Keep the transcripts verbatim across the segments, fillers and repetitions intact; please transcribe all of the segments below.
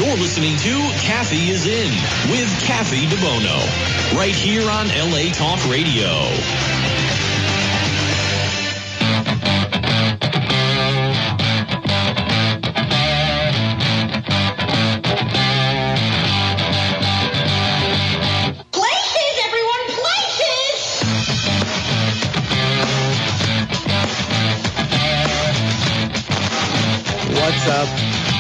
You're listening to Kathy is In with Kathy DeBono, right here on L A Talk Radio. What's up?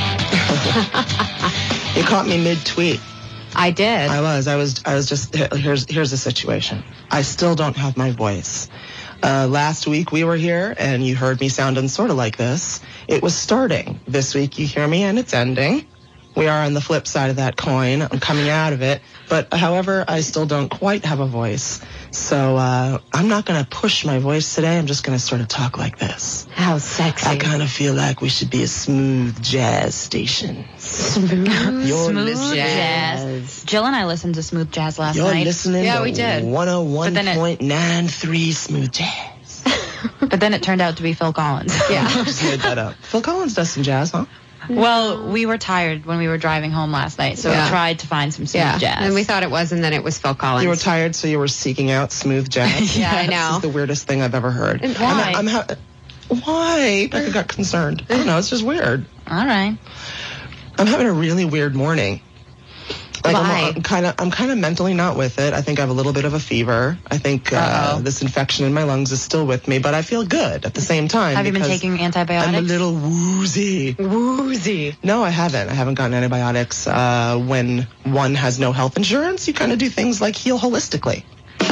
You caught me mid-tweet. I did. I was. I was. I was just. Here's here's the situation. I still don't have my voice. Uh, last week we were here, and you heard me sounding sort of like this. It was starting. This week you hear me, and it's ending. We are on the flip side of that coin. I'm coming out of it. But however, I still don't quite have a voice. So uh, I'm not going to push my voice today. I'm just going to sort of talk like this. How sexy. I kind of feel like we should be a smooth jazz station. Smooth, You're smooth listening- jazz. Jill and I listened to Smooth Jazz last You're night. listening yeah, to we did. one oh one But then it- point nine three Smooth Jazz. But then it turned out to be Phil Collins. Yeah, just made that up. Phil Collins does some jazz, huh? Well, we were tired when we were driving home last night, so Yeah. we tried to find some smooth Yeah, jazz. and we thought it was, and then it was Phil Collins. You were tired, so you were seeking out smooth jazz. Yeah, I This know. is the weirdest thing I've ever heard. And why? I'm, I'm ha- why? Becca got concerned. I don't know. It's just weird. All right. I'm having a really weird morning. Like Why? I'm, I'm kind of, I'm kind of mentally not with it. I think I have a little bit of a fever. I think uh, Uh-oh. this infection in my lungs is still with me, but I feel good at the same time. Have you been because taking antibiotics? I'm a little woozy. woozy. No, I haven't. I haven't gotten antibiotics. Uh, when one has no health insurance, you kind of do things like heal holistically.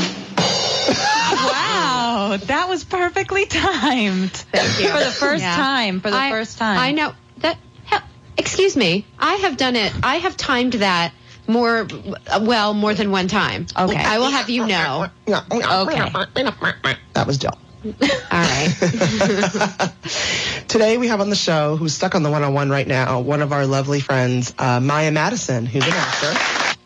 Wow, that was perfectly timed. Thank you. For the first Yeah. time. For the I- first time. I know that. Hell, excuse me. I have done it. I have timed that more, well, more than one time. Okay. I will have you know. Okay. That was Jill. All right. Today we have on the show, who's stuck on the one oh one right now, one of our lovely friends, uh, Maya Madison, who's an actor.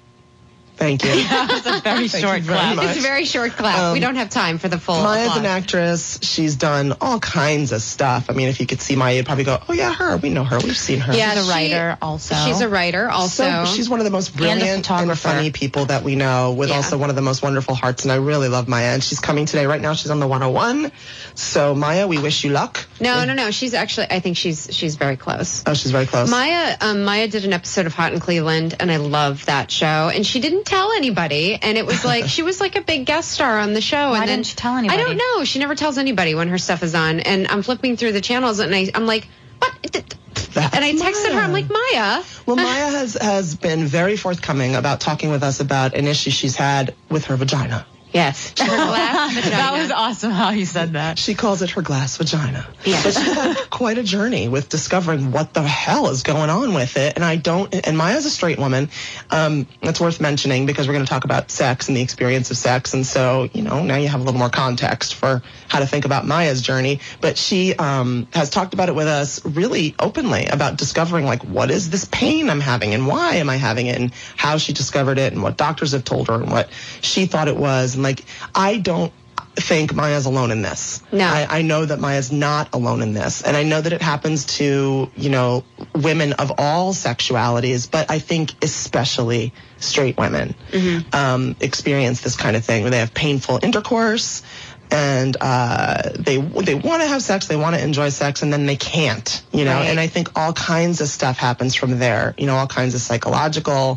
Thank you. That was a very Thank short you very clap. much. It's a very short clap. Um, we don't have time for the full. Maya's applause. an actress. She's done all kinds of stuff. I mean, if you could see Maya, you'd probably go, oh, yeah, her. We know her. We've seen her. Yeah, She's a she- writer also. She's a writer also. So she's one of the most brilliant and, photographer. funny people that we know, with Yeah. also one of the most wonderful hearts, and I really love Maya. And she's coming today. Right now, she's on the one oh one. So, Maya, we wish you luck. No, no, no. She's actually. I think she's she's very close. Oh, she's very close. Maya, um, Maya did an episode of Hot in Cleveland, and I loved that show. And she didn't tell anybody, and it was like she was like a big guest star on the show. Why and then didn't she tell anybody? I don't know. She never tells anybody when her stuff is on. And I'm flipping through the channels, and I, I'm like, what? That's And I texted her. Maya. I'm like, Maya. Well, Maya has, has been very forthcoming about talking with us about an issue she's had with her vagina. Yes. Her glass vagina. That was awesome how you said that. She calls it her glass vagina. Yeah. But she's had quite a journey with discovering what the hell is going on with it. And I don't, and Maya's a straight woman. Um, that's worth mentioning because we're going to talk about sex and the experience of sex. And so, you know, now you have a little more context for how to think about Maya's journey. But she um, has talked about it with us really openly about discovering, like, what is this pain I'm having and why am I having it, and how she discovered it and what doctors have told her and what she thought it was. And, like, I don't think Maya's alone in this. No. I, I know that Maya's not alone in this. And I know that it happens to, you know, women of all sexualities, but I think especially straight women Mm-hmm. um, experience this kind of thing where they have painful intercourse and uh, they they want to have sex, they want to enjoy sex, and then they can't, you know. Right. And I think all kinds of stuff happens from there, you know, all kinds of psychological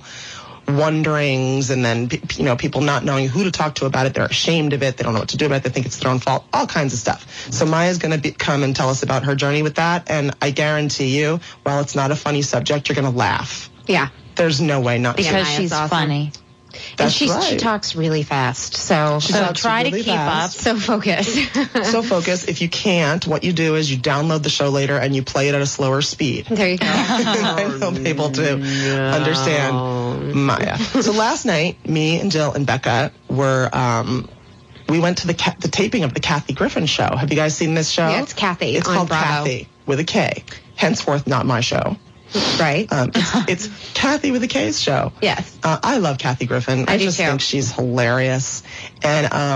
wonderings, and then, you know, people not knowing who to talk to about it. They're ashamed of it. They don't know what to do about it. They think it's their own fault. All kinds of stuff. So Maya's going to come and tell us about her journey with that. And I guarantee you, while it's not a funny subject, you're going to laugh. Yeah. There's no way not to. Because Maya's she's awesome. funny. And That's she's, she right. talks really fast. So, She So talks try really to keep fast. so focus. So focus. If you can't, what you do is you download the show later and you play it at a slower speed. There you go. I help people to understand Maya. So last night, me and Jill and Becca were, um, we went to the ca- the taping of the Kathy Griffin show. Have you guys seen this show? Yeah, it's Kathy It's on called Bravo. Kathy with a K. Henceforth, not my show. Right? Um, it's, it's Kathy with a K's show. Yes. Uh, I love Kathy Griffin. I I do just too. think she's hilarious. And um,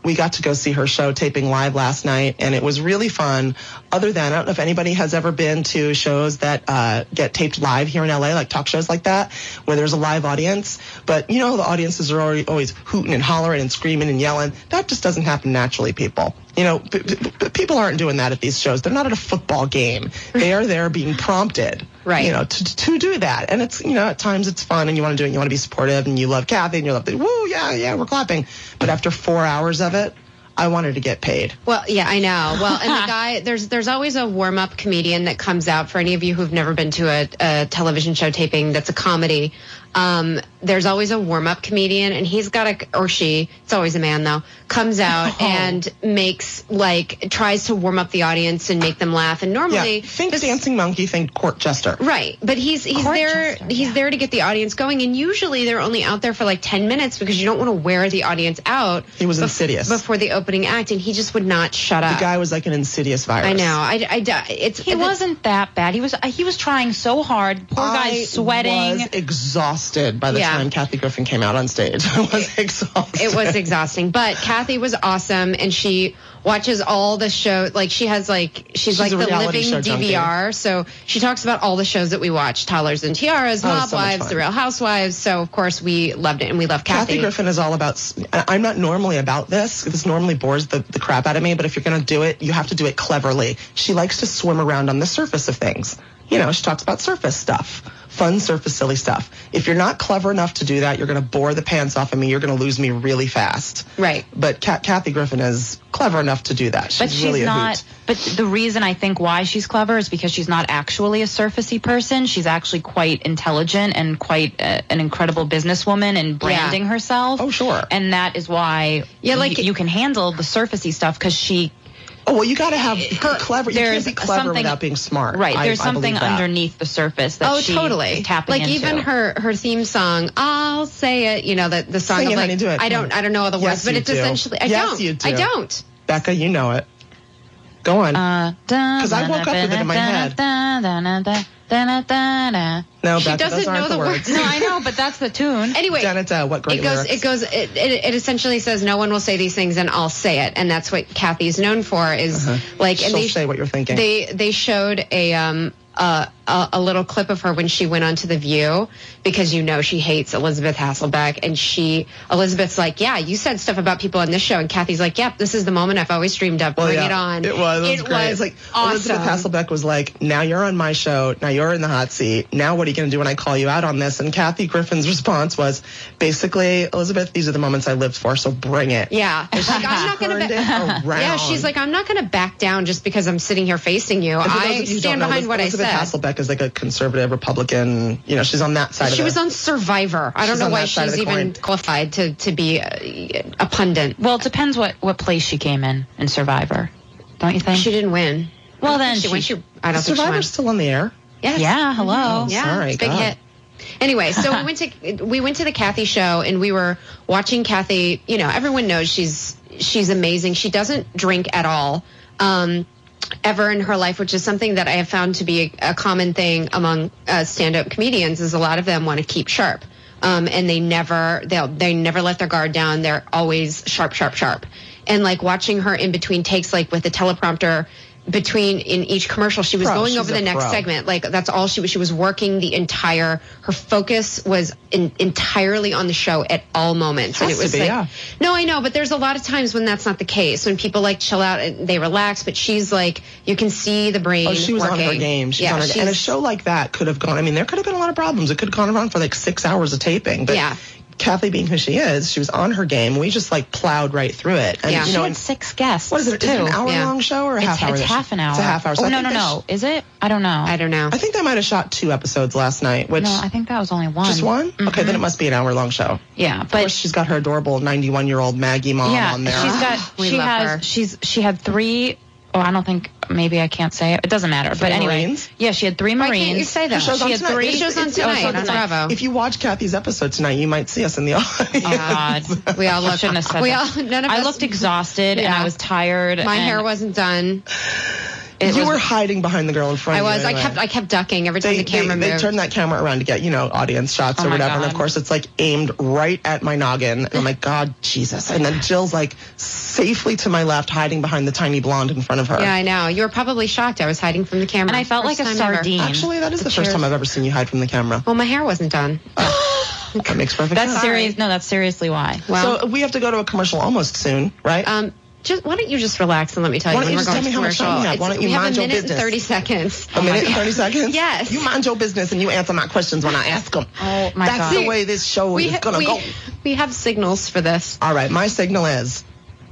we got to go see her show taping live last night, and it was really fun. Other than, I don't know if anybody has ever been to shows that uh, get taped live here in L A, like talk shows like that, where there's a live audience. But you know, the audiences are already always hooting and hollering and screaming and yelling. That just doesn't happen naturally, people. You know, p- p- people aren't doing that at these shows. They're not at a football game. They are there being prompted, right? You know, to to do that. And it's, you know, at times it's fun, and you want to do it. You want to be supportive, and you love Kathy, and you love the woo, yeah, yeah, we're clapping. But after four hours of it, I wanted to get paid. Well, yeah, I know. Well, and the guy, there's there's always a warm-up comedian that comes out. For any of you who've never been to a, a television show taping that's a comedy, um, there's always a warm-up comedian, and he's got a, or she, it's always a man though, comes out oh. and makes, like, tries to warm up the audience and make them laugh. And normally... Yeah, think this, Dancing Monkey, think Court Jester. Right, but he's he's Court there Jester, he's yeah. there to get the audience going, and usually they're only out there for like ten minutes because you don't want to wear the audience out. He was bef- insidious. Before the opening act, and he just would not shut up. The guy was like an insidious virus. I know. I, I, it's, He wasn't that bad. He was he was trying so hard. Poor guy's sweating. I was exhausted by the Yeah. time Kathy Griffin came out on stage. I was exhausted. It was exhausting. But Kathy was awesome, and she watches all the show. Like, she has, like, she's, She's like a the reality show living D V R. So she talks about all the shows that we watch. Toddlers and Tiaras, Oh, Mob so much Wives, fun. The Real Housewives. So, of course, we loved it, and we love Kathy. Kathy Griffin is all about, I'm not normally about this. This normally bores the, the crap out of me, but if you're going to do it, you have to do it cleverly. She likes to swim around on the surface of things. You know, she talks about surface stuff, fun, surface, silly stuff. If you're not clever enough to do that, you're going to bore the pants off of me. You're going to lose me really fast. Right. But Kat, Kathy Griffin is clever enough to do that. She's, But she's really a not. hoot. But the reason I think why she's clever is because she's not actually a surfacey person. She's actually quite intelligent and quite uh, an incredible businesswoman and branding Yeah. herself. Oh, sure. And that is why Yeah, like- y- you can handle the surfacey stuff because she. Oh, well, you got to have her clever. You can't There's be clever something- without being smart. Right. I- There's I something believe that. underneath the surface that Oh, she totally. is tapping like into. even her her theme song, "I'll Say It," you know, the the song Sing of it, like honey, do it. I don't I don't know all the Yes, words, but you it's do. essentially I Yes, don't. you do. I don't. Becca, you know it. Go on. Uh, Because I woke up with it in my head. No, No, She Becca, doesn't those aren't know the the words. words. I know, but that's the tune. Anyway, Janetta, what great it goes. lyrics. It goes. It, it, it essentially says, "No one will say these things, and I'll say it." And that's what Kathy's known for. Is like, and She'll they say what you're thinking. They they showed a um uh, a, a little clip of her when she went onto The View, because you know she hates Elizabeth Hasselbeck, and she Elizabeth's like, "Yeah, you said stuff about people on this show," and Kathy's like, "Yep, this is the moment I've always dreamed of. Well, Bring yeah, it on." It was. It was It great. was It's like awesome. Elizabeth Hasselbeck was like, "Now you're on my show. Now you're in the hot seat. Now what are you going to do when I call you out on this?" And Kathy Griffin's response was basically, "Elizabeth, these are the moments I lived for, so bring it." Yeah, she's like, I'm not going Turned to. it around. Yeah, she's like, I'm not going to back down just because I'm sitting here facing you. And for those I of you who don't stand know, behind what Elizabeth I said. Hasselbeck is like a conservative Republican. You know, she's on that side of She the was on Survivor. I don't She's know on why that side of she's the even coin. qualified to to be a, a pundit. Well, it depends what, what place she came in in Survivor, don't you think? She didn't win. Well, I don't then think she, she- went. She, I don't think she won. Survivor's still on the air. Yes. Yeah, hello. Yeah, sorry, it's a big God. hit. Anyway, so we went to we went to the Kathy show, and we were watching Kathy. You know, everyone knows she's she's amazing. She doesn't drink at all, um, ever in her life, which is something that I have found to be a, a common thing among uh, stand-up comedians. Is a lot of them want to keep sharp, um, and they never they they never let their guard down. They're always sharp, sharp, sharp. And like watching her in between takes, like with the teleprompter. Between in each commercial, she was Pro, going she's over a the next pro. segment. Like that's all she was. She was working the entire. Her focus was in, entirely on the show at all moments, Has and it was to be, like, yeah. no, I know, but there's a lot of times when that's not the case. When people like chill out and they relax, but she's like, you can see the brain. Oh, she was working. on her game. She's yeah, on her she's, And a show like that could have gone, I mean, there could have been a lot of problems. It could have gone around for like six hours of taping. But Yeah. Kathy, being who she is, she was on her game. We just like plowed right through it. And, Yeah. you She know, had and- six guests. what is it? too. Is it an hour Yeah. long show or a It's, half hour? it's half an hour. It's a half hour. So Oh, I no, think no, they no. sh- Is it? I don't know. I don't know. I think they might have shot two episodes last night, which No, I think that was only one. just one? Okay, then it must be an hour long show. Yeah, Of course, but she's got her adorable ninety-one year old Maggie mom yeah, on there. she's got. We she love has. her. She's. She had three. Oh, I don't think. Maybe I can't say it. It doesn't matter. Three but anyway, Marines? yeah, she had three Why Marines. can't you say that? It shows She on had tonight. three. It shows on It's- tonight it's- on it's- Bravo. If you watch Kathy's episode tonight, you might see us in the audience. Oh God, We all I look. shouldn't have said we that. all. None of I us. looked exhausted and Yeah. I was tired. My and hair wasn't done. It you was, were hiding behind the girl in front I of you. was. Anyway. I kept I kept ducking every time They, the camera they, they moved. turned that camera around to get, you know, audience shots Oh or my whatever. God. And of course, it's like aimed right at my noggin. And I'm like, God, Jesus. And then Jill's like safely to my left, hiding behind the tiny blonde in front of her. Yeah, I know. You were probably shocked I was hiding from the camera. and I felt First like a time ever. sardine. Actually, that is the, The first cheers. time I've ever seen you hide from the camera. Well, my hair wasn't done. That makes perfect That's sense. serious. No, that's seriously why. Well, So we have to go to a commercial almost soon, right? um, just why don't you just relax and let me tell you Why don't when you we're just going tell me to how much commercial. time we have? Why It's- don't you we have mind a your minute business? and thirty seconds. a minute and thirty seconds? Yes. You mind your business and you answer my questions when I ask them. Oh, my That's God. the way this show We is ha- going to we, go. we have signals for this. All right, my signal is.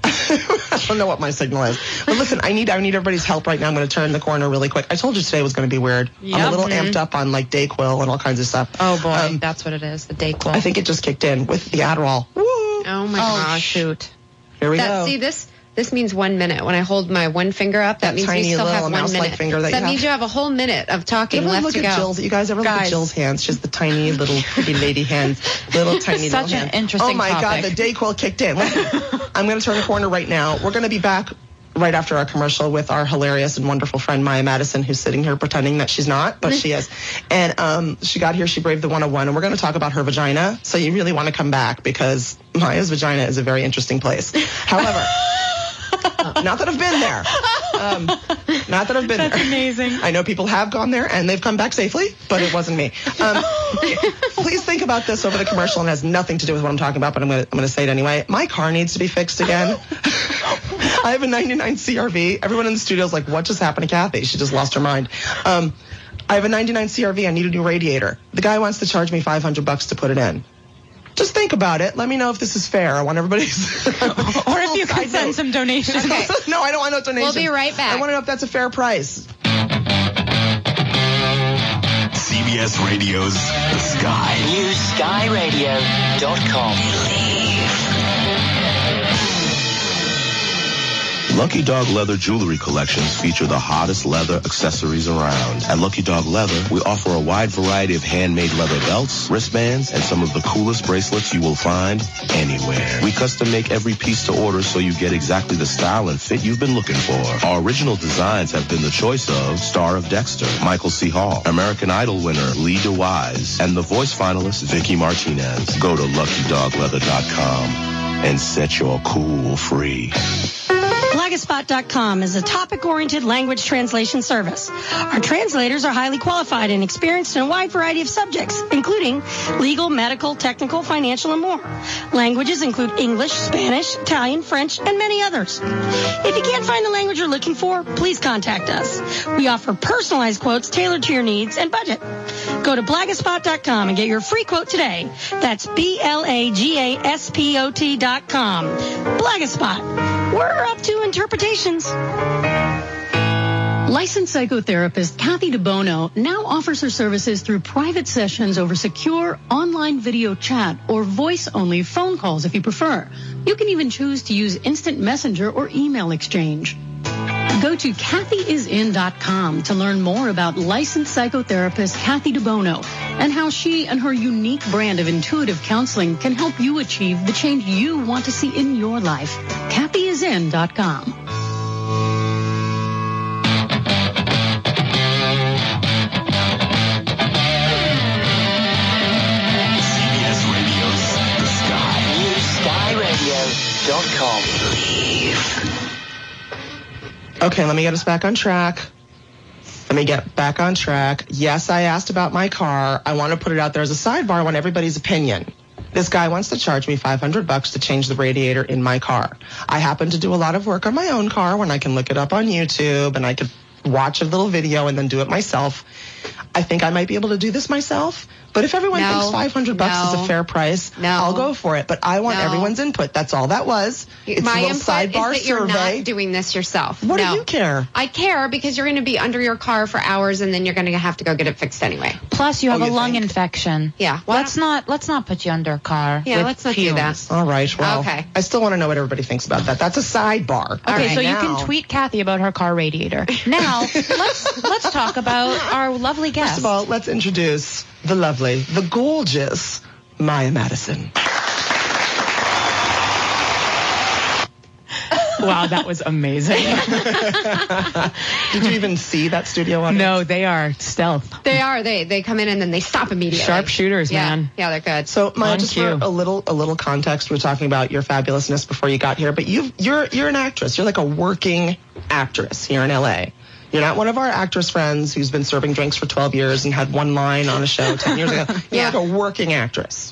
I don't know what my signal is. But listen, I need I need everybody's help right now. I'm going to turn the corner really quick. I told you today was going to be weird. I'm a Yep. little amped up on like Dayquil and all kinds of stuff. Oh boy, Um, that's what it is. The Dayquil. I think it just kicked in with the Adderall. Woo! Oh my Oh gosh. shoot. Here we That, go. see this this means one minute. When I hold my one finger up, that, That means tiny we still little have one mouse-like minute. finger that you have. means you have a whole minute of talking You ever left look to at go. Jill's? You guys ever look at Guys. Jill's hands? She's the tiny little pretty lady hands, little tiny Such little an hands. interesting Oh my God, topic. the Dayquil kicked in. I'm going to turn the corner right now. We're going to be back right after our commercial with our hilarious and wonderful friend Maya Madison, who's sitting here pretending that she's not, but she is. And um, she got here, she braved the one oh one, and we're going to talk about her vagina. So you really want to come back because Maya's vagina is a very interesting place. However, uh, not that I've been there. Um, not that I've been That's there. amazing. I know people have gone there and they've come back safely, but it wasn't me. Um, please think about this over the commercial, and it has nothing to do with what I'm talking about, but I'm going to I'm going to say it anyway. My car needs to be fixed again. I have a ninety-nine C R V. Everyone in the studio is like, what just happened to Kathy? She just lost her mind. Um, I have a ninety-nine C R V. I need a new radiator. The guy wants to charge me five hundred bucks to put it in. Just think about it. Let me know if this is fair. I want everybody's... Or if you can send some donations. Okay. No, I don't want no donations. We'll be right back. I want to know if that's a fair price. C B S Radio's The Sky. Use sky radio dot com. Lucky Dog Leather jewelry collections feature the hottest leather accessories around. At Lucky Dog Leather, we offer a wide variety of handmade leather belts, wristbands, and some of the coolest bracelets you will find anywhere. We custom make every piece to order so you get exactly the style and fit you've been looking for. Our original designs have been the choice of Star of Dexter, Michael C. Hall, American Idol winner Lee DeWise, and the voice finalist Vicky Martinez. Go to lucky dog leather dot com and set your cool free. Blagaspot dot com is a topic-oriented language translation service. Our translators are highly qualified and experienced in a wide variety of subjects, including legal, medical, technical, financial, and more. Languages include English, Spanish, Italian, French, and many others. If you can't find the language you're looking for, please contact us. We offer personalized quotes tailored to your needs and budget. Go to Blagaspot dot com and get your free quote today. That's B L A G A S P O T dot com. Blagaspot. We're up to interpretations. Licensed psychotherapist Kathy DeBono now offers her services through private sessions over secure online video chat or voice-only phone calls if you prefer. You can even choose to use instant messenger or email exchange. Go to Kathy is in dot com to learn more about licensed psychotherapist Kathy DeBono and how she and her unique brand of intuitive counseling can help you achieve the change you want to see in your life. Kathy is in dot com. C B S Radio's The Sky. Use sky radio dot com. Okay, let me get us back on track. Let me get back on track. Yes, I asked about my car. I want to put it out there as a sidebar. I want everybody's opinion. This guy wants to charge me five hundred bucks to change the radiator in my car. I happen to do a lot of work on my own car when I can look it up on YouTube and I could watch a little video and then do it myself. I think I might be able to do this myself. But if everyone No, thinks five hundred bucks no, is a fair price, no. I'll go for it. But I want No. everyone's input. That's all that was. It's My a little input sidebar is that you're survey. not doing this yourself. What no. do you care? I care because you're going to be under your car for hours and then you're going to have to go get it fixed anyway. Plus, you have Oh, a you lung think? infection. Yeah, well- Let's not let's not put you under a car. Yeah, with let's not do fumes. that. All right, well, Okay. I still want to know what everybody thinks about that. That's a sidebar. Okay, right, so you now- can tweet Kathy about her car radiator. Now, let's let's talk about our lovely guest. First of all, let's introduce the lovely, the gorgeous Maya Madison. Wow, that was amazing. Did you even see that studio audience? No, they are stealth. They are. They they come in and then they stop immediately. Sharpshooters, yeah. man. Yeah, they're good. So, Maya, On just cue. for a little a little context, we we're talking about your fabulousness before you got here, but you've you're you're an actress. You're like a working actress here in L A. You're not one of our actress friends who's been serving drinks for twelve years and had one line on a show ten years ago. You're Yeah. like a working actress.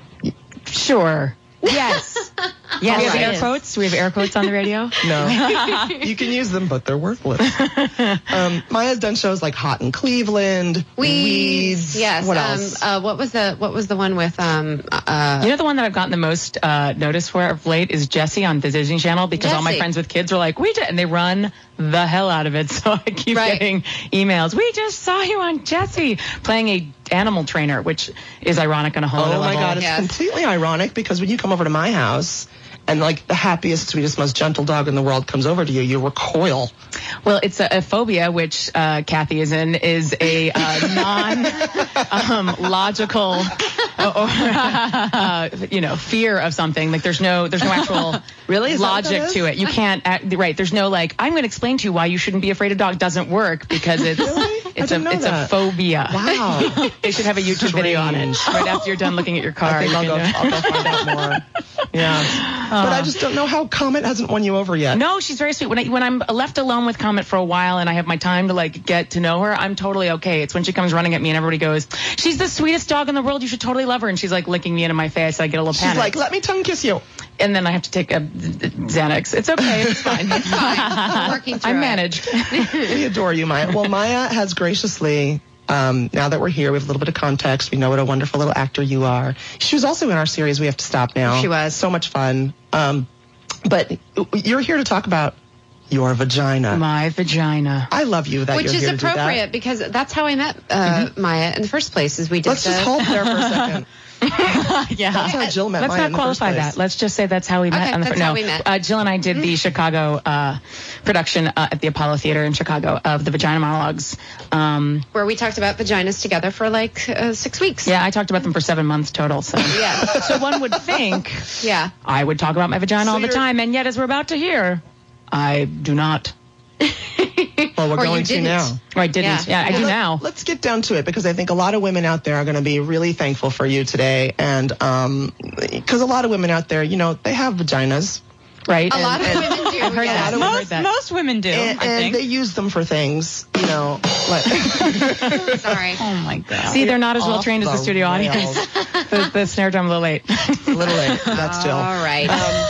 Sure. Yes. Yes. All We have right. air quotes. Do we have air quotes on the radio? No. You can use them, but they're worthless. Um, Maya's done shows like Hot in Cleveland, Weeds. Yes. What um, else? Uh, what was the What was the one with? Um. Uh. You know the one that I've gotten the most uh, notice for of late is Jessie on the Disney Channel because all my Jessie. friends with kids are like, we did, and they run the hell out of it. So I keep Right. getting emails. We just saw you on Jessie playing a animal trainer, which is ironic on a whole other Oh my level. God, it's Yes. completely ironic because when you come over to my house and like the happiest, sweetest, most gentle dog in the world comes over to you, you recoil. Well, it's a, a phobia, which uh, Kathy is in, is a uh, non-logical, um, uh, you know, fear of something. Like there's no, there's no actual Really? Is that what that logic is? to it. You can't, act, right? There's no like, I'm going to explain to you why you shouldn't be afraid of dogs. Doesn't work because it's Really? I it's a didn't know it's that. a phobia. Wow. They should have a YouTube video on it Strange. right after you're done looking at your car. I think you I'll go, can do it. I'll go find out more. Yeah. But I just don't know how Comet hasn't won you over yet. No, she's very sweet. When I, when I'm left alone with Comet for a while and I have my time to like get to know her, I'm totally okay. It's when she comes running at me and everybody goes, "She's the sweetest dog in the world. You should totally love her." And she's like licking me into my face. I get a little She's panic. like, let me tongue kiss you. and then I have to take a Xanax. It's okay. It's fine. It's fine. I'm working through I it. managed. We adore you, Maya. Well, Maya has graciously, um, now that we're here, we have a little bit of context. We know what a wonderful little actor you are. She was also in our series, We Have to Stop Now. She was. So much fun. Um, but you're here to talk about your vagina. My vagina. I love you that Which you're is here to do that. appropriate because that's how I met uh, Maya in the first place. Is we did Let's the, just hold there for a second. Yeah. That's how Jill met Let's Maya not in the first qualify place. that. Let's just say that's how we met. Okay, on the, that's no, how we met. Uh, Jill and I did the Chicago uh, production uh, at the Apollo Theater in Chicago of the Vagina Monologues. Um, where we talked about vaginas together for like uh, six weeks. yeah, I talked about them for seven months total. So, Yeah. so one would think Yeah. I would talk about my vagina So all the you're- time, and yet, as we're about to hear, I do not. Well, we're Or you going to didn't. now. Or I didn't. Yeah. Yeah, I do Let- now. Let's get down to it because I think a lot of women out there are going to be really thankful for you today. And because a lot of women out there, you know, they have vaginas. Right? A lot of and- women do. I've heard yes. that. I've Most, heard that. most women do, And, I and think. they use them for things, you know, like Sorry. Oh my God. See, they're not as well Off trained as the the studio rails. audience. the, the snare drum a little late. a little late. That's Jill. All right.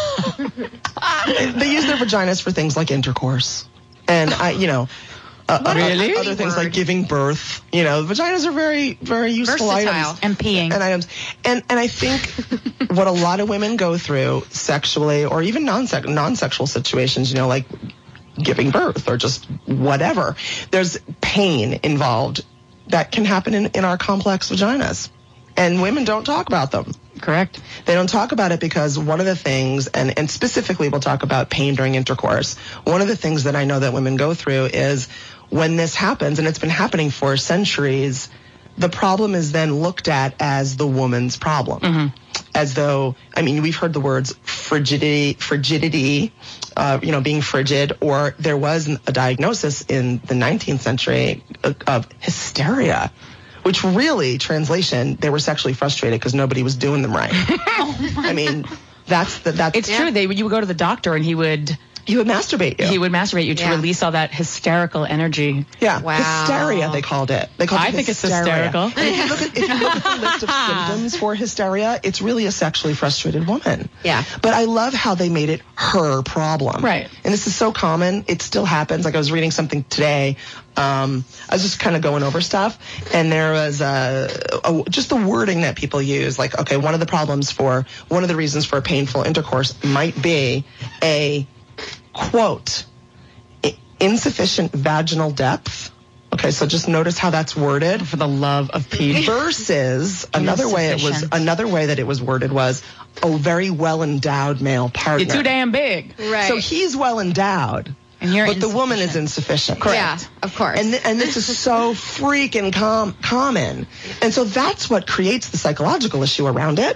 Um, they use their vaginas for things like intercourse. And I, you know, uh, other, Really? other things Word. like giving birth. You know, vaginas are very, very useful Versatile. items. And peeing. And items. And and I think what a lot of women go through sexually or even non-sex, non-sexual situations, you know, like giving birth or just whatever, there's pain involved that can happen in, in our complex vaginas. And women don't talk about them. Correct. They don't talk about it because one of the things, and, and specifically we'll talk about pain during intercourse, one of the things that I know that women go through is when this happens, and it's been happening for centuries, the problem is then looked at as the woman's problem. Mm-hmm. As though, I mean, we've heard the words frigidity, frigidity, uh, you know, being frigid, or there was a diagnosis in the nineteenth century of, of hysteria. Which really, translation, they were sexually frustrated because nobody was doing them right. I mean, that's the that's It's true. They you would go to the doctor and he would you would masturbate you. he would masturbate you to Yeah. release all that hysterical energy. yeah, Wow. hysteria they called it. They called I it think it's hysteria. hysterical. And if you look at if you look at the list of symptoms for hysteria, it's really a sexually frustrated woman. Yeah. But I love how they made it her problem. Right. And this is so common. It still happens. Like I was reading something today. Um, I was just kind of going over stuff, and there was uh, a, just the wording that people use. Like, okay, one of the problems for, one of the reasons for painful intercourse might be a, quote, i- insufficient vaginal depth. Okay, so just notice how that's worded. For the love of Pete. Versus another way it was, Insufficient. another way that it was worded was a very well endowed male partner. You're too damn big. Right. So he's well endowed. And you're But the woman is insufficient. insufficient. Yeah, of course. And, th- and this is so freaking com- common. And so that's what creates the psychological issue around it.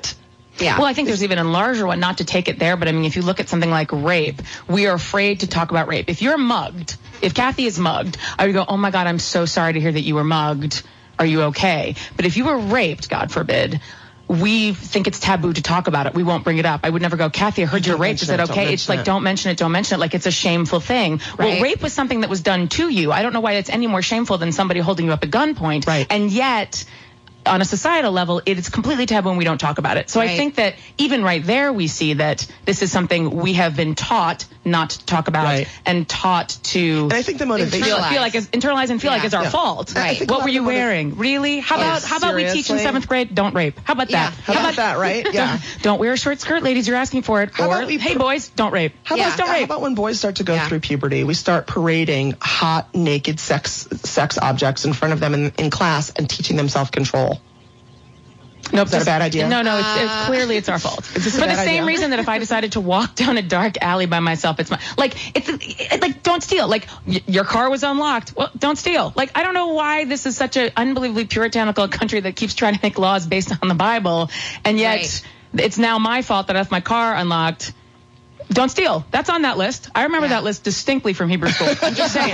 Yeah. Well, I think there's even a larger one, not to take it there, but I mean, if you look at something like rape, we are afraid to talk about rape. If you're mugged, if Kathy is mugged, I would go, oh my God, I'm so sorry to hear that you were mugged. Are you okay? But if you were raped, God forbid, we think it's taboo to talk about it. We won't bring it up. I would never go, Kathy, I heard you're raped. Is that okay? It's like, don't mention it, don't mention it. Like it's a shameful thing. Right. Well, rape was something that was done to you. I don't know why it's any more shameful than somebody holding you up at gunpoint. Right. And yet, on a societal level, it is completely taboo and we don't talk about it. So Right. I think that even right there, we see that this is something we have been taught not to talk about Right. and taught to And I think the motivation. feel, feel like it's internalize and feel Yeah. like it's our Yeah. fault. I think a What lot were of you the motiv- wearing? Really? How Yeah. about how about we teach in Seriously? seventh grade? Don't rape. How about Yeah. that? How about that, right? Yeah. Don't wear a short skirt, ladies. You're asking for it. How or about we hey, pr- boys, don't rape. How Yeah. about, don't how rape. about when boys start to go Yeah. through puberty, we start parading hot, naked sex sex objects in front of them in, in class and teaching them self-control? Nope, Is that a just- bad idea? No, no, it's, it's clearly it's our fault. Is this a For the bad same idea? reason that if I decided to walk down a dark alley by myself, it's my like it's it, like don't steal. Like y- your car was unlocked. Well, don't steal. Like I don't know why this is such an unbelievably puritanical country that keeps trying to make laws based on the Bible, and yet Right. it's now my fault that I left my car unlocked. Don't steal. That's on that list. I remember Yeah. that list distinctly from Hebrew school. I'm just saying.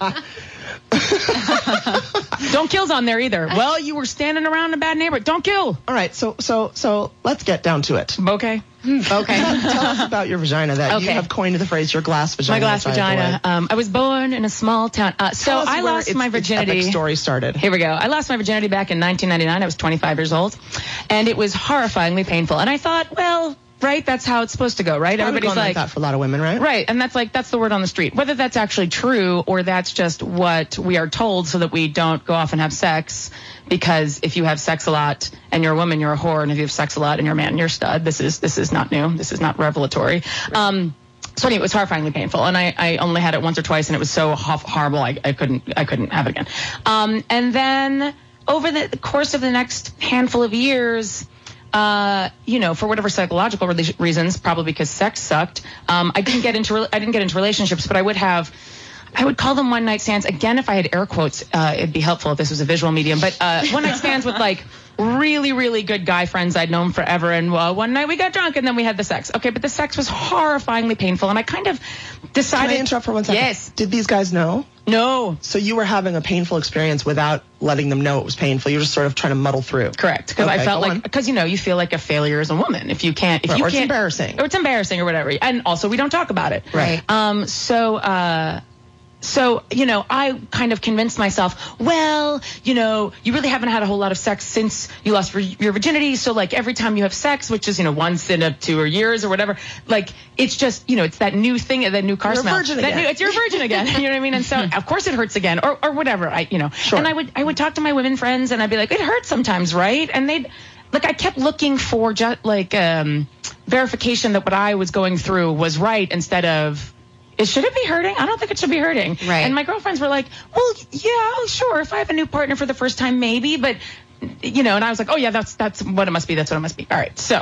Don't kill's on there either. Well, you were standing around in a bad neighborhood. Don't kill. All right, so so so let's get down to it. Okay. Okay. Tell us about your vagina. That you Okay. have coined the phrase "your glass vagina." My glass which I vagina. adore. Um, I was born in a small town. Uh, so Tell us I where lost its- my its virginity. epic story started. Here we go. I lost my virginity back in nineteen ninety-nine. I was twenty-five years old, and it was horrifyingly painful. And I thought, well, right, that's how it's supposed to go, right? Probably Everybody's going like like, that for a lot of women, right? right, and that's like that's the word on the street. Whether that's actually true or that's just what we are told, so that we don't go off and have sex. Because if you have sex a lot and you're a woman, you're a whore, and if you have sex a lot and you're a man, you're a stud. This is this is not new. This is not revelatory. Um, so anyway, it was horrifyingly painful, and I, I only had it once or twice, and it was so ho- horrible I, I couldn't I couldn't have it again. Um, and then over the course of the next handful of years. Uh, you know, for whatever psychological re- reasons, probably because sex sucked. Um, I didn't get into re- I didn't get into relationships, but I would have. I would call them one night stands. Again, if I had air quotes, uh, it'd be helpful if this was a visual medium. But uh, one night stands with like really, really good guy friends I'd known forever. And uh, one night we got drunk and then we had the sex. Okay, but the sex was horrifyingly painful, and I kind of decided. Can I interrupt for one second? Yes. Did these guys know? No. So you were having a painful experience without letting them know it was painful. You were just sort of trying to muddle through. Correct, because I Okay, felt go like on. because you know you feel like a failure as a woman if you can't if Right, you or it's can't embarrassing. or it's embarrassing or whatever, and also we don't talk about it. Right. Um. So. Uh. So, you know, I kind of convinced myself, well, you know, you really haven't had a whole lot of sex since you lost vir- your virginity. So, like, every time you have sex, which is, you know, once in a two or years or whatever, like, it's just, you know, it's that new thing, that new car You're a smell. virgin that again. New, it's your virgin again. You know what I mean? And so, of course, it hurts again or, or whatever, I, you know. Sure. And I would, I would talk to my women friends and I'd be like, it hurts sometimes, right? And they'd, like, I kept looking for just, like, um, verification that what I was going through was right instead of, It, should it be hurting? I don't think it should be hurting. Right. And my girlfriends were like, well, yeah, sure. If I have a new partner for the first time, maybe. But, you know, and I was like, oh, yeah, that's that's what it must be. That's what it must be. All right. So.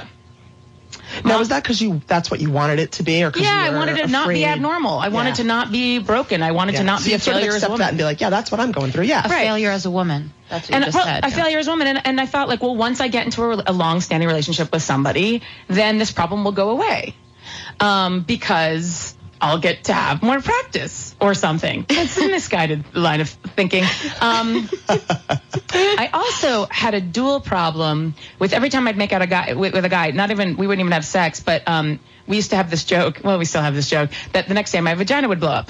Now, was that because you that's what you wanted it to be, or 'cause Yeah, you I were wanted to not be afraid? abnormal. I wanted Yeah. to not be broken. I wanted Yeah. to not So be you a sort of failure as a accept woman. that and be like, yeah, that's what I'm going through. Yeah. A Right. failure as a woman. That's what And you just well, said. a yeah. failure as a woman, and, and I thought, like, well, once I get into a, a long-standing relationship with somebody, then this problem will go away, um, because I'll get to have more practice or something. It's a misguided line of thinking. Um, I also had a dual problem with every time I'd make out a guy with, with a guy. Not even we wouldn't even have sex, but um, we used to have this joke. Well, we still have this joke that the next day my vagina would blow up,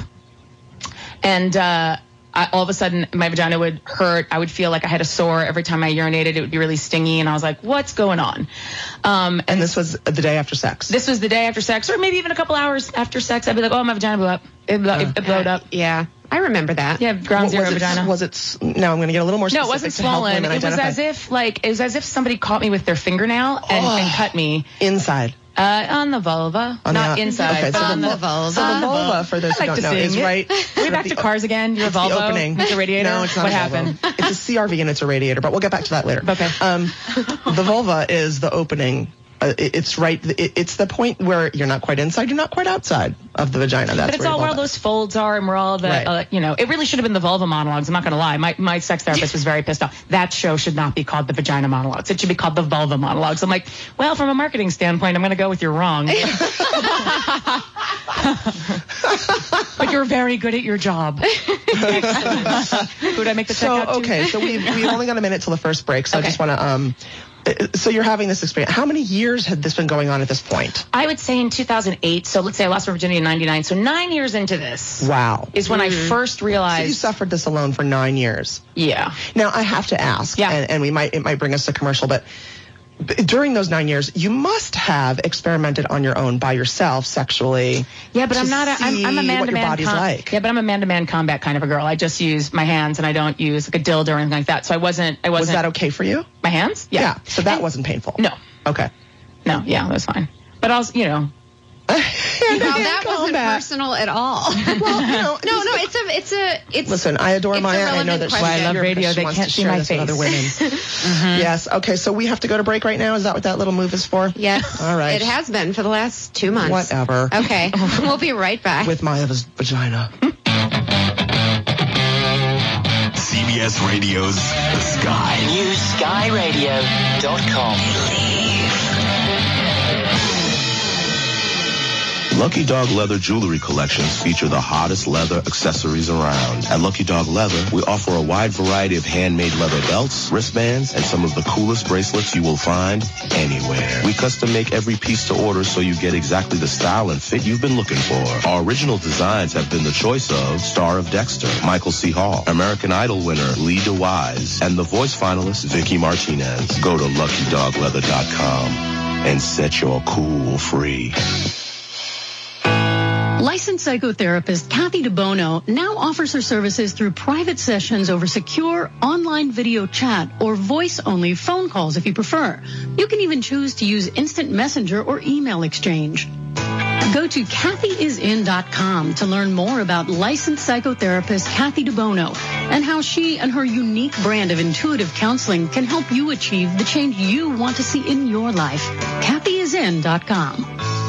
and uh, I, all of a sudden my vagina would hurt. I would feel like I had a sore every time I urinated. It would be really stingy, and I was like, "What's going on?" Um, And this was the day after sex. This was the day after sex, or maybe even a couple hours after sex. I'd be like, "Oh, my vagina blew up. It, blew, it, it blowed up." Yeah, I remember that. Yeah, ground What- zero was it, vagina. Was it? s- Now I'm going to get a little more No, specific it wasn't to help swollen. women It was identify. as if like it was as if somebody caught me with their fingernail and, and cut me Inside. uh, on the vulva, On not the- inside. okay, but so on the the vul- vulva. So the vulva, for those I who like don't to know, sing is it. right. Way back to cars again. Your It's the Volvo, opening. with the radiator. No, it's not what a Volvo. happened? It's a C R V and it's a radiator, but we'll get back to that later. Okay. Um, the vulva is the opening Uh, it, it's right. It, it's the point where you're not quite inside, you're not quite outside of the vagina. That's but it's where all your where vulva those folds are and where all the, Right. uh, you know, it really should have been the vulva monologues. I'm not going to lie. My, my sex therapist was very pissed off. That show should not be called the vagina monologues. It should be called the vulva monologues. I'm like, well, from a marketing standpoint, I'm going to go with you're wrong. But you're very good at your job. Excellent. Who did I make the check So, out to? okay, so we've, we've only got a minute till the first break, so Okay. I just want to, um, uh, so you're having this experience. How many years had this been going on at this point? I would say in two thousand eight. So let's say I lost my virginity in ninety-nine. So nine years into this Wow. is when I first So realized. you suffered this alone for nine years. Yeah. Now, I have to ask, Yeah. and, and we might, it might bring us to commercial, but b- during those nine years, you must have experimented on your own by yourself sexually. Yeah, but to I'm not a, I'm, I'm a see man what to your man. body's like. Yeah, but I'm a man to man combat kind of a girl. I just use my hands and I don't use like a dildo or anything like that. So I wasn't, I Was wasn't. that okay for you? My hands? Yeah. So that And- wasn't painful? No. Okay. No, yeah, that was fine. But I was, you know, No, that wasn't Combat. personal at all. Well, you know, no, no, it's a, it's a, it's. Listen, I adore it's a Maya. and I know relevant that she's question. I love here radio. because she They wants can't to see share my this with other women. face. Yes. Okay. So we have to go to break right now. Is that what that little move is for? Yes. All right. It has been for the last two months. Whatever. Okay. We'll be right back. With Maya's vagina. C B S Radio's The Sky. New sky radio dot com. Lucky Dog Leather jewelry collections feature the hottest leather accessories around. At Lucky Dog Leather, we offer a wide variety of handmade leather belts, wristbands, and some of the coolest bracelets you will find anywhere. We custom make every piece to order so you get exactly the style and fit you've been looking for. Our original designs have been the choice of Star of Dexter, Michael C. Hall, American Idol winner Lee DeWise, and the voice finalist Vicky Martinez. Go to lucky dog leather dot com and set your cool free. Licensed psychotherapist Kathy DeBono now offers her services through private sessions over secure online video chat or voice-only phone calls if you prefer. You can even choose to use instant messenger or email exchange. Go to Kathy is in dot com to learn more about licensed psychotherapist Kathy DeBono and how she and her unique brand of intuitive counseling can help you achieve the change you want to see in your life. Kathy is in dot com.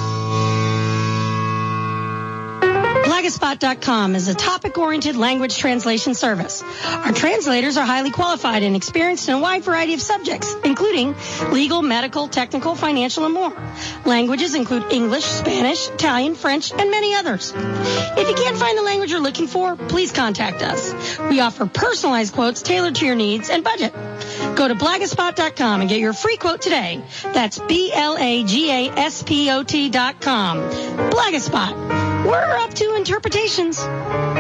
Blogspot dot com is a topic-oriented language translation service. Our translators are highly qualified and experienced in a wide variety of subjects, including legal, medical, technical, financial, and more. Languages include English, Spanish, Italian, French, and many others. If you can't find the language you're looking for, please contact us. We offer personalized quotes tailored to your needs and budget. Go to Blogspot dot com and get your free quote today. That's B L A G A S P O T dot com. Blogspot. We're up to interpretations. C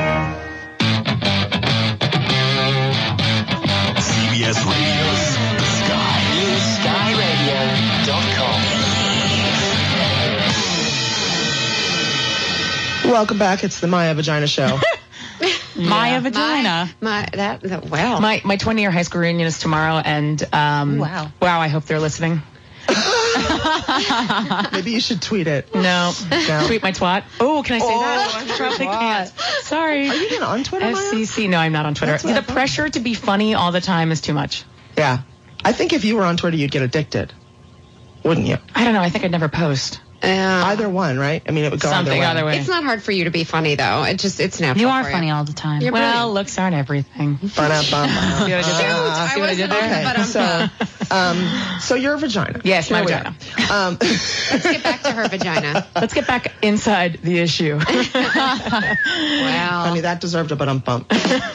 B S Radio's The Sky. New sky radio dot com. Welcome back. It's the Maya Vagina Show. Maya vagina. My, my that, that wow. My my twenty year high school reunion is tomorrow, and um, Wow. wow, I hope they're listening. Maybe you should tweet it. No, No. tweet my twat. Oh, can I say Oh, that? I probably can't. Sorry. Are you even on Twitter, F Maya? C C. No, I'm not on Twitter. That's what I The thought. pressure to be funny all the time is too much. Yeah. I think if you were on Twitter, you'd get addicted. Wouldn't you? I don't know. I think I'd never post. Yeah. Either one, right? I mean, it would go Something either way. other way. It's not hard for you to be funny, though. It just, it's natural. You are for funny all the time. You're Well, brilliant. looks aren't everything. Ba-da-ba-ba. See what I did there? Shoot, I See what I did wasn't there? on the Okay, but I'm so, um, so your vagina. Yes, my Here we vagina. are. Um, Let's get back to her vagina. Let's get back inside the issue. Wow. Honey, that deserved a bum bump.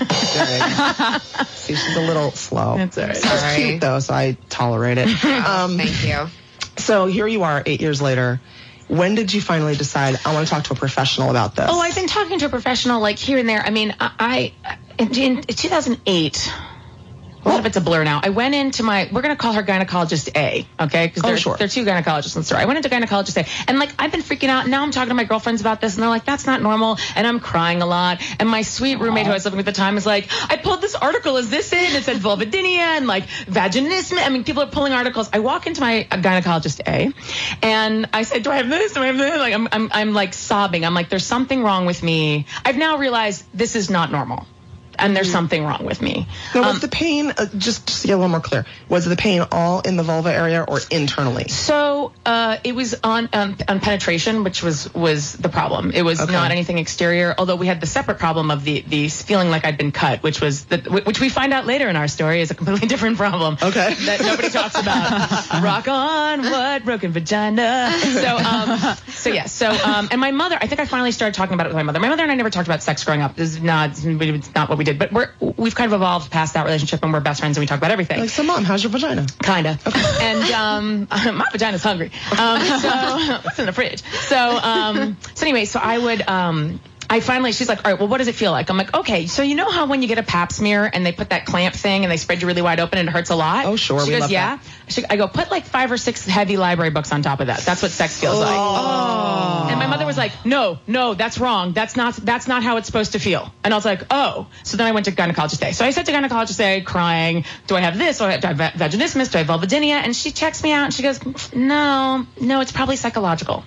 See, she's a little slow. It's all right. She's Sorry. cute though, so I tolerate it. Um, Thank you. so here you are, eight years later. When did you finally decide I want to talk to a professional about this? Oh, I've been talking to a professional like here and there. I mean, I, I in, in two thousand eight. A lot of it's a blur now. I went into my, we're going to call her gynecologist A, okay? Because Oh, there, sure. there are two gynecologists in the story. I went into gynecologist A, and like, I've been freaking out. Now I'm talking to my girlfriends about this, and they're like, that's not normal. And I'm crying a lot. And my sweet roommate who I was living with at the time is like, I pulled this article. Is this it? It said vulvodynia and like vaginismus. I mean, people are pulling articles. I walk into my uh, gynecologist A, and I said, do I have this? Do I have this? Like, I'm, I'm, I'm like sobbing. I'm like, there's something wrong with me. I've now realized this is not normal. and there's something wrong with me. Now, was Um, the pain, uh, just, just to get a little more clear, was the pain all in the vulva area or internally? So uh, it was on um, on penetration, which was was the problem. It was Okay. not anything exterior. Although we had the separate problem of the the feeling like I'd been cut, which was the, which we find out later in our story is a completely different problem. Okay. That nobody talks about. Rock on, what broken vagina. So um, so yeah. So um, and my mother, I think I finally started talking about it with my mother. My mother and I never talked about sex growing up. This is not it's not what we did. But we're we've kind of evolved past that relationship, and we're best friends, and we talk about everything. Like, so mom, how's your vagina? Kinda. And um, my vagina's hungry. Um, so it's in the fridge. So um, so anyway, so I would. Um, I finally, she's like, all right, well, what does it feel like? I'm like, okay, so you know how when you get a pap smear and they put that clamp thing and they spread you really wide open and it hurts a lot? Oh, sure, She we goes, love yeah. that. She, I go, put like five or six heavy library books on top of that. That's what sex feels like. Oh. And my mother was like, no, no, that's wrong. That's not, that's not how it's supposed to feel. And I was like, oh. So then I went to gynecologist day. So I said to gynecologist day, crying, do I have this? Do I have, do I have vaginismus? Do I have vulvodynia? And she checks me out and she goes, no, no, it's probably psychological.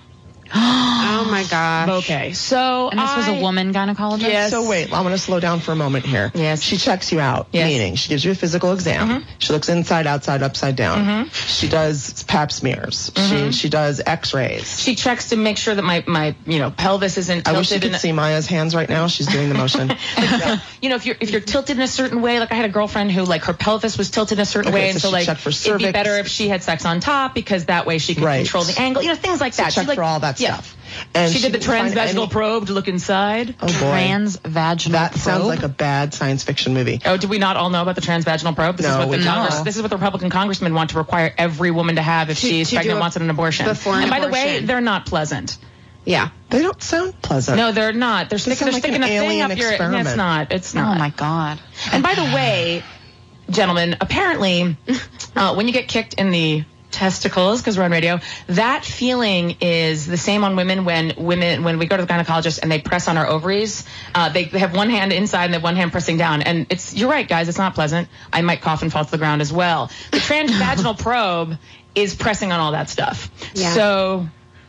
Oh my gosh. Okay, so And this was I- a woman gynecologist? Yes. So wait, I'm going to slow down for a moment here. Yes. She checks you out, Yes. meaning she gives you a physical exam. She looks inside, outside, upside down. She does pap smears. She she does x-rays. She checks to make sure that my, my you know, pelvis isn't I tilted. wish you could in a- see Maya's hands right now. She's doing the motion. You know, if you're if you're tilted in a certain way, like I had a girlfriend who like her pelvis was tilted in a certain Okay, way, so and so she like checked for it'd be cervix. better if she had sex on top because that way she could Right. control the angle. You know, things like So that. check She, like, for all that yeah. stuff. And She did the didn't find transvaginal any- probe to look inside. Oh boy. Transvaginal That probe? sounds like a bad science fiction movie. Oh, did we not all know about the transvaginal probe? This No, is what we the don't. Congress, No. this is what the Republican congressmen want to require every woman to have if To- she's to do pregnant a- wants an abortion. before an and by the way, abortion. they're not pleasant. Yeah. They don't sound pleasant. No, they're not. They're sticking, sound they're like sticking an a thing alien up your. experiment. It's not. It's not. Oh my God. And by the way, gentlemen, apparently, uh, when you get kicked in the testicles, because we're on radio, that feeling is the same on women when women when we go to the gynecologist and they press on our ovaries. Uh, they, they have one hand inside and they have one hand pressing down, and it's you're right, guys. It's not pleasant. I might cough and fall to the ground as well. The transvaginal probe is pressing on all that stuff. Yeah. So.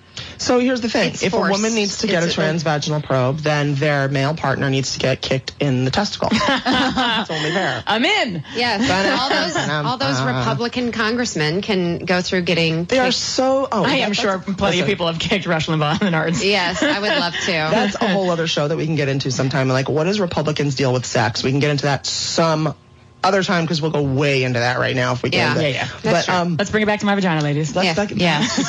So here's the thing. It's if forced. a woman needs to get It's a a- transvaginal probe, then their male partner needs to get kicked in the testicle. It's only fair. I'm in. Yes. all those all those Uh, Republican congressmen can go through getting They are kicked. so... Oh, I that- am sure that's- plenty of listen, people have kicked Rush Limbaugh in the nards. Yes, I would love to. That's a whole other show that we can get into sometime. Like, what does Republicans deal with sex? We can get into that some other time because we'll go way into that right now if we Yeah. can. Yeah, yeah. But That's true. um, Let's bring it back to my vagina, ladies. let's Yeah. back- Yes.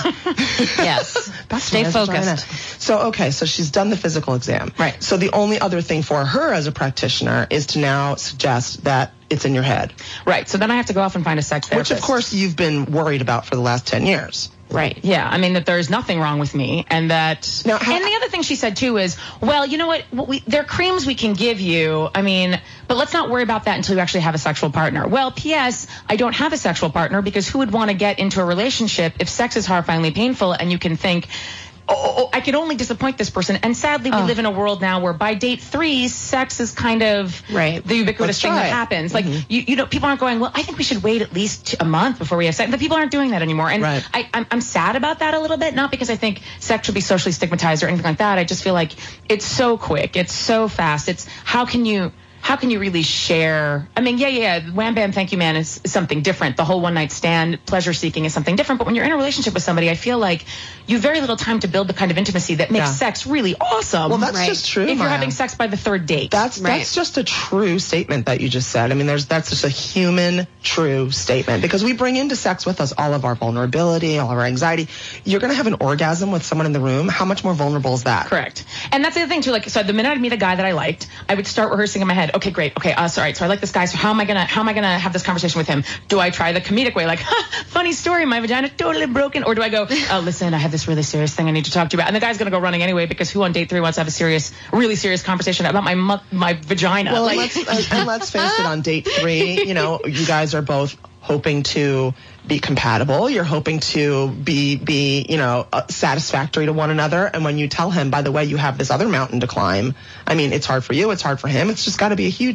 Yes. Back to Stay Maya's focused. vagina. So, okay, so she's done the physical exam. Right. So the only other thing for her as a practitioner is to now suggest that it's in your head, Right. So then I have to go off and find a sex which therapist. of course you've been worried about for the last ten years. Right. Yeah. I mean that there's nothing wrong with me, and that. Now, how- and the other thing she said too is, well, you know what? what we, there are creams we can give you. I mean, but let's not worry about that until you actually have a sexual partner. Well, P S I don't have a sexual partner because who would want to get into a relationship if sex is horrifyingly painful and you can think. Oh, oh, oh, I can only disappoint this person. And sadly, we Oh. live in a world now where by date three, sex is kind of Right. the ubiquitous Let's thing try that it. happens. Like, you, you know, people aren't going, well, I think we should wait at least a month before we have sex. The people aren't doing that anymore. And Right. I, I'm, I'm sad about that a little bit, not because I think sex should be socially stigmatized or anything like that. I just feel like it's so quick. It's so fast. It's how can you... How can you really share? I mean, yeah, yeah, yeah. Wham Bam Thank You Man is, is something different. The whole one night stand, pleasure seeking is something different. But when you're in a relationship with somebody, I feel like you have very little time to build the kind of intimacy that makes Yeah. sex really awesome. Well, that's Right. just true, if you're Maya. having sex by the third date. That's Right. that's just a true statement that you just said. I mean, there's that's just a human true statement because we bring into sex with us all of our vulnerability, all of our anxiety. You're going to have an orgasm with someone in the room. How much more vulnerable is that? Correct. And that's the other thing too. Like, so the minute I'd meet a guy that I liked, I would start rehearsing in my head. Okay, great. Okay, uh, so, all right. So I like this guy. So how am I gonna how am I gonna have this conversation with him? Do I try the comedic way, like, ha, funny story, my vagina totally broken, or do I go, oh, listen, I have this really serious thing I need to talk to you about, and the guy's gonna go running anyway because who on date three wants to have a serious, really serious conversation about my mu- my vagina? Well, like, and let's, and let's face it. On date three, you know, you guys are both hoping to be compatible. You're hoping to be, be you know, uh, satisfactory to one another. And when you tell him, by the way, you have this other mountain to climb, I mean, it's hard for you. It's hard for him. It's just got to be a huge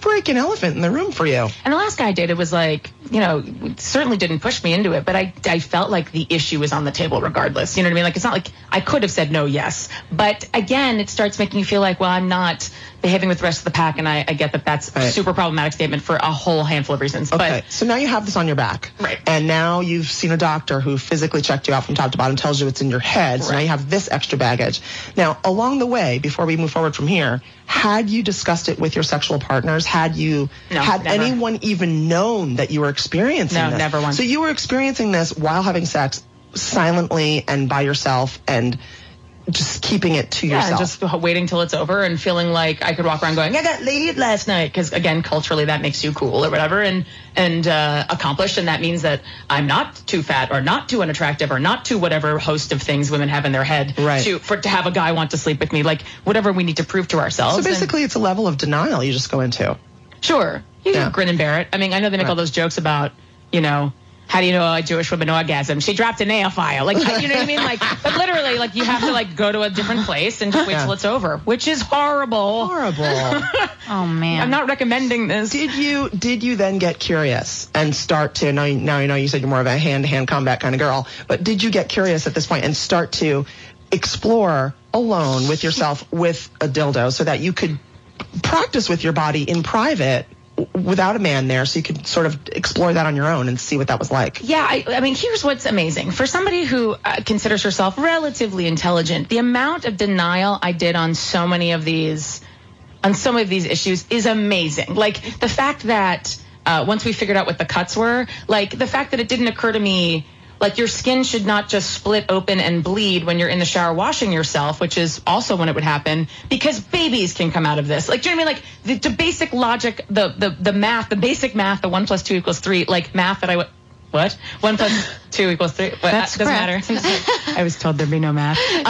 freaking elephant in the room for you. And the last guy I dated was like, you know, certainly didn't push me into it, but I, I felt like the issue was on the table regardless. You know what I mean? Like, it's not like I could have said no, yes. But again, it starts making you feel like, well, I'm not behaving with the rest of the pack, and I, I get that that's Right. a super problematic statement for a whole handful of reasons. Okay, But so now you have this on your back. Right. And now you've seen a doctor who physically checked you out from top to bottom, tells you it's in your head. So now Right. you have this extra baggage. Now, along the way, before we move forward from here, had you discussed it with your sexual partners? Had you, No, had never. anyone even known that you were experiencing No, this? never once. So you were experiencing this while having sex silently and by yourself and just keeping it to yeah, yourself. and just waiting till it's over and feeling like I could walk around going, I got laid it last night. Because again, culturally, that makes you cool or whatever and and uh, accomplished. And that means that I'm not too fat or not too unattractive or not too whatever host of things women have in their head Right. to for to have a guy want to sleep with me. Like whatever we need to prove to ourselves. So And- basically, it's a level of denial you just go into. Sure. You Yeah. can grin and bear it. I mean, I know they make Right. all those jokes about, you know, how do you know a Jewish woman orgasm? She dropped a nail file. Like, you know what I mean? Like, but literally, like, you have to, like, go to a different place and just wait Yeah. till it's over, which is horrible. Horrible. Oh, man. I'm not recommending this. Did you did you then get curious and start to now you, now you know you said you're more of a hand-to-hand combat kind of girl, but did you get curious at this point and start to explore alone with yourself with a dildo so that you could practice with your body in private w- without a man there, so you could sort of explore that on your own and see what that was like? Yeah, I, I mean, here's what's amazing. For somebody who uh, considers herself relatively intelligent, the amount of denial I did on so many of these, on some of these issues is amazing. Like the fact that uh, once we figured out what the cuts were, like the fact that it didn't occur to me, like your skin should not just split open and bleed when you're in the shower washing yourself, which is also when it would happen, because babies can come out of this. Like, do you know what I mean? Like the, the basic logic, the, the the math, the basic math, the one plus two equals three, like math that I would. What? One plus two equals three. What? That's doesn't correct. matter. I was told there'd be no math. Um,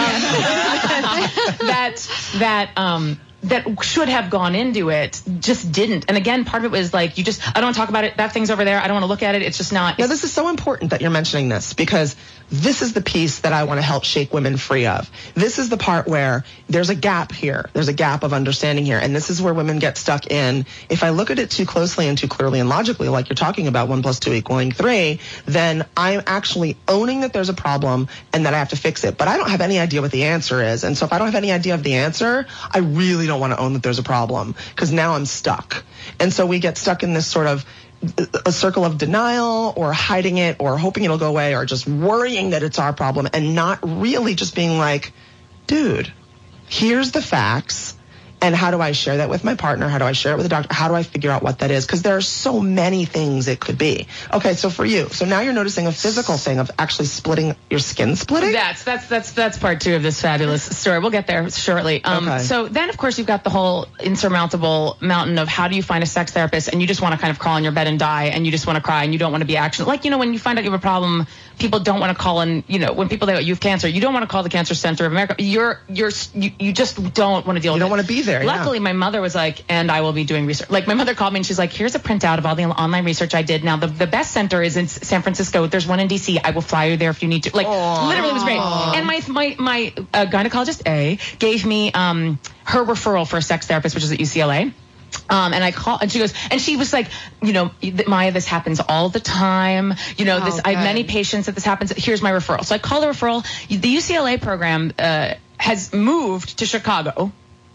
that that um that should have gone into it just didn't. And again, part of it was like you just I don't want to talk about it. That thing's over there. I don't want to look at it. It's just not. Now, this is so important that you're mentioning this because this is the piece that I want to help shake women free of. This is the part where there's a gap here. There's a gap of understanding here. And this is where women get stuck in. If I look at it too closely and too clearly and logically, like you're talking about one plus two equaling three, then I'm actually owning that there's a problem and that I have to fix it. But I don't have any idea what the answer is. And so if I don't have any idea of the answer, I really don't want to own that there's a problem because now I'm stuck. And so we get stuck in this sort of a circle of denial or hiding it or hoping it'll go away or just worrying that it's our problem and not really just being like, dude, here's the facts. And how do I share that with my partner? How do I share it with the doctor? How do I figure out what that is? Because there are so many things it could be. Okay, so for you, so now you're noticing a physical thing of actually splitting your skin splitting? That's that's that's that's part two of this fabulous story. We'll get there shortly. Um, Okay. So then, of course, you've got the whole insurmountable mountain of how do you find a sex therapist, and you just want to kind of crawl in your bed and die, and you just want to cry, and you don't want to be action. Like you know, when you find out you have a problem, people don't want to call in. You know, when people say you have cancer, you don't want to call the Cancer Center of America. You're you're you, you just don't want to deal You with don't it. want to be there. yeah. Luckily, my mother was like, and I will be doing research. Like, my mother called me and she's like, here's a printout of all the online research I did. Now, the, the best center is in S- San Francisco. There's one in D C. I will fly you there if you need to. Like, literally, it was great. And my my my uh, gynecologist, A, gave me um, her referral for a sex therapist, which is at U C L A. Um, and I call, and she goes, and she was like, you know, Maya, this happens all the time. You know, this, I have many patients that this happens. Here's my referral. So I call the referral. The U C L A program uh, has moved to Chicago.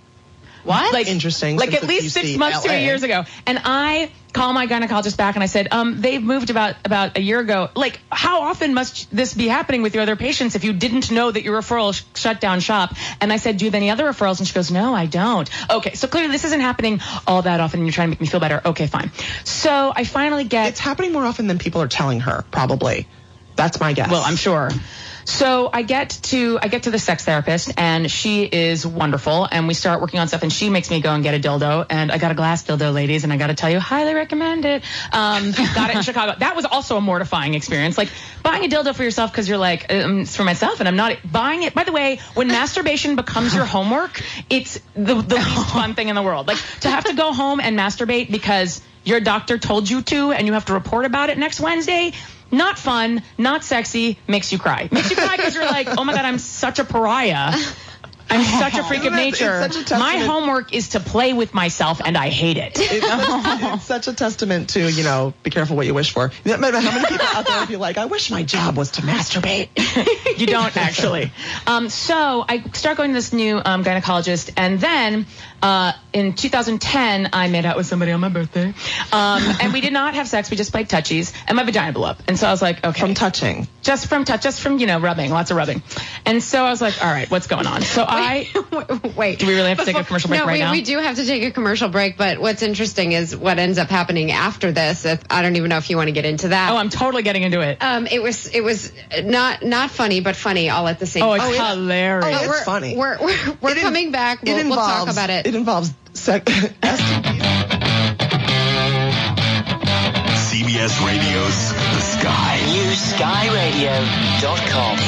What? Like Interesting, Like since at it's least six U C months to L A. a years ago. And I call my gynecologist back and I said, um, they've moved about about a year ago. Like, how often must this be happening with your other patients if you didn't know that your referral sh- shut down shop? And I said, do you have any other referrals? And she goes, no, I don't. Okay, so clearly this isn't happening all that often. You're trying to make me feel better. Okay, fine. So I finally get... It's happening more often than people are telling her, probably. That's my guess. Well, I'm sure. So I get to I get to the sex therapist, and she is wonderful, and we start working on stuff, and she makes me go and get a dildo, and I got a glass dildo, ladies, and I got to tell you, highly recommend it. Um, got it in Chicago. That was also a mortifying experience, like buying a dildo for yourself because you're like, um, it's for myself, and I'm not buying it. By the way, when masturbation becomes your homework, it's the, the least fun thing in the world. Like to have to go home and masturbate because your doctor told you to, and you have to report about it next Wednesday. Not fun, not sexy, makes you cry. Makes you cry because you're like, oh my God, I'm such a pariah. I'm such a freak of Isn't it- it's nature. such a testament- My homework is to play with myself, and I hate it. It's, such, it's such a testament to, you know, be careful what you wish for. How many people out there would be like, I wish my job was to masturbate? You don't actually. Um, so I start going to this new um, gynecologist, and then uh, in two thousand ten, I made out with somebody on my birthday, um, and we did not have sex. We just played touchies, and my vagina blew up. And so I was like, okay, From touching. just from touch, just from you know rubbing, lots of rubbing. And so I was like, all right, what's going on? So I Wait. do we really have to take a commercial break no, right we, now? we do have to take a commercial break, but what's interesting is what ends up happening after this. If, I don't even know if you want to get into that. Oh, I'm totally getting into it. Um, it was it was not not funny, but funny all at the same Oh, time. it's hilarious. Oh, it's we're, funny. We're we're, we're It in- coming back. We'll, it we'll involves, talk about it. It involves sec- S T Ds. C B S Radio's The Sky. Use sky radio dot com.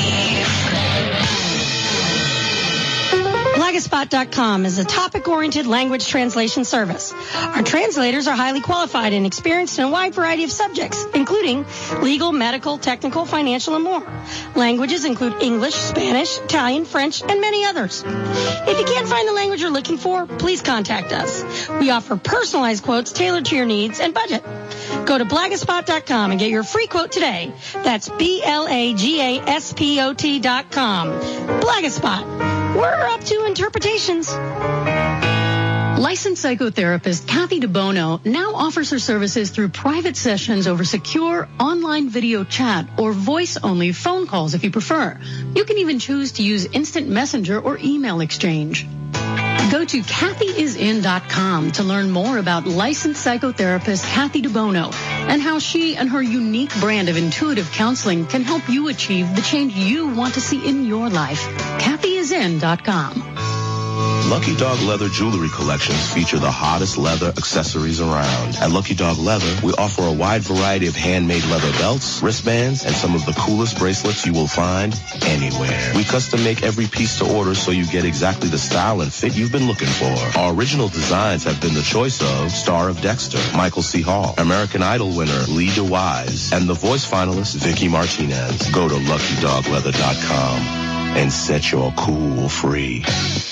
Blagaspot dot com is a topic-oriented language translation service. Our translators are highly qualified and experienced in a wide variety of subjects, including legal, medical, technical, financial, and more. Languages include English, Spanish, Italian, French, and many others. If you can't find the language you're looking for, please contact us. We offer personalized quotes tailored to your needs and budget. Go to Blagaspot dot com and get your free quote today. That's B L A G A S P O T dot com. Blagaspot. We're up to interpretations. Licensed psychotherapist Kathy DeBono now offers her services through private sessions over secure online video chat or voice-only phone calls if you prefer. You can even choose to use instant messenger or email exchange. Go to Kathy is in dot com to learn more about licensed psychotherapist Kathy DeBono and how she and her unique brand of intuitive counseling can help you achieve the change you want to see in your life. Kathy is in dot com. Lucky Dog Leather jewelry collections feature the hottest leather accessories around. At Lucky Dog Leather, we offer a wide variety of handmade leather belts, wristbands, and some of the coolest bracelets you will find anywhere. We custom make every piece to order so you get exactly the style and fit you've been looking for. Our original designs have been the choice of Star of Dexter, Michael C. Hall, American Idol winner Lee DeWise, and the voice finalist Vicky Martinez. Go to Lucky Dog Leather dot com and set your cool free.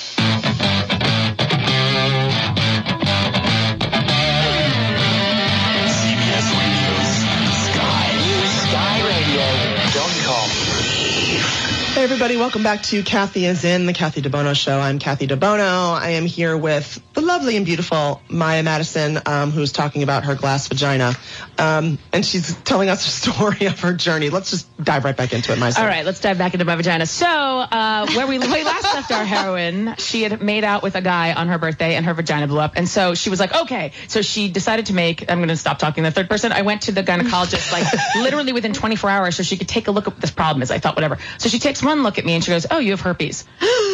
Hey everybody, welcome back to Kathy is in, the Kathy DeBono Show. I'm Kathy DeBono. I am here with the lovely and beautiful Maya Madison, um, who's talking about her glass vagina. Um, and she's telling us a story of her journey. Let's just dive right back into it, Maya. All right, let's dive back into my vagina. So, uh, where we, we last left our heroine, she had made out with a guy on her birthday and her vagina blew up. And so she was like, okay. So she decided to make, I'm going to stop talking in the third person. I went to the gynecologist like literally within twenty-four hours so she could take a look at what this problem is. I thought, whatever. So she takes one look at me and she goes, oh, you have herpes.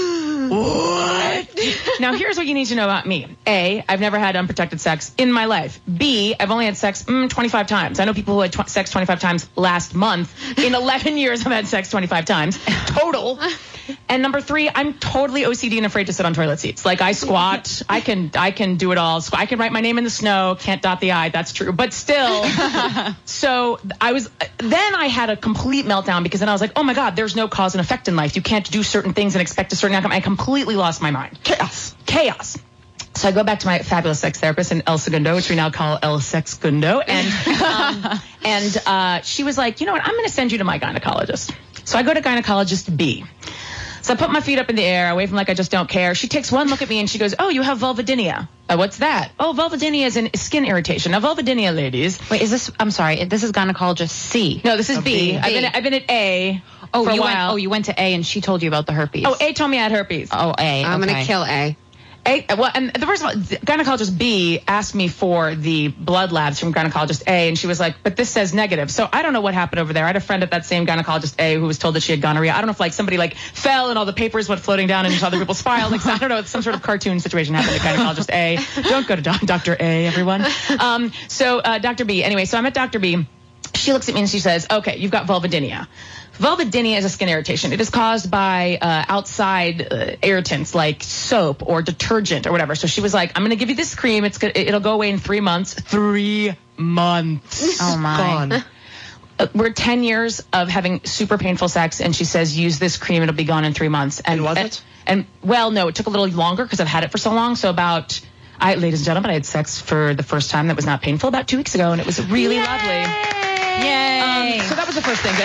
What? Now, here's what you need to know about me. A, I've never had unprotected sex in my life. B, I've only had sex mm, twenty-five times. I know people who had tw- sex twenty-five times last month. In eleven years, I've had sex twenty-five times total. And number three, I'm totally O C D and afraid to sit on toilet seats. Like I squat, I can I can do it all. I can write my name in the snow, can't dot the I, that's true. But still, so I was, then I had a complete meltdown because then I was like, oh my God, there's no cause and effect in life. You can't do certain things and expect a certain outcome. I completely lost my mind. Chaos. Chaos. So I go back to my fabulous sex therapist in El Segundo, which we now call El Sexgundo. And, um, and uh, she was like, you know what, I'm going to send you to my gynecologist. So I go to gynecologist B. So I put my feet up in the air. I wave them like I just don't care. She takes one look at me and she goes, oh, you have vulvodynia. Uh, what's that? Oh, vulvodynia is an skin irritation. Now, vulvodynia, ladies. Wait, is this, I'm sorry, this is gynecologist C. No, this is Oh, B. B. I've been, I've been at A Oh, for a you went, while. oh, you went to A and she told you about the herpes. Oh, A told me I had herpes. Oh, A. I'm okay. going to kill A. A, well, and the first of all, the gynecologist B asked me for the blood labs from gynecologist A, and she was like, but this says negative. So I don't know what happened over there. I had a friend at that same gynecologist A who was told that she had gonorrhea. I don't know if like somebody like fell and all the papers went floating down into other people's files. Like, I don't know, some sort of cartoon situation happened at gynecologist A. Don't go to doc- Doctor A, everyone. Um, so uh, Doctor B, anyway, so I'm at Doctor B. She looks at me and she says, okay, you've got vulvodynia. Vulvodynia is a skin irritation. It is caused by uh, outside uh, irritants like soap or detergent or whatever. So she was like, I'm going to give you this cream. It's good. It'll go away in three months. Three months. Oh, my. Gone. uh, we're ten years of having super painful sex, and she says, use this cream, it'll be gone in three months. And, And was and, it? And, well, no, it took a little longer because I've had it for so long. So about, I, ladies and gentlemen, I had sex for the first time that was not painful about two weeks ago, and it was really Yay! lovely. Yay! Um, so that was the first thing.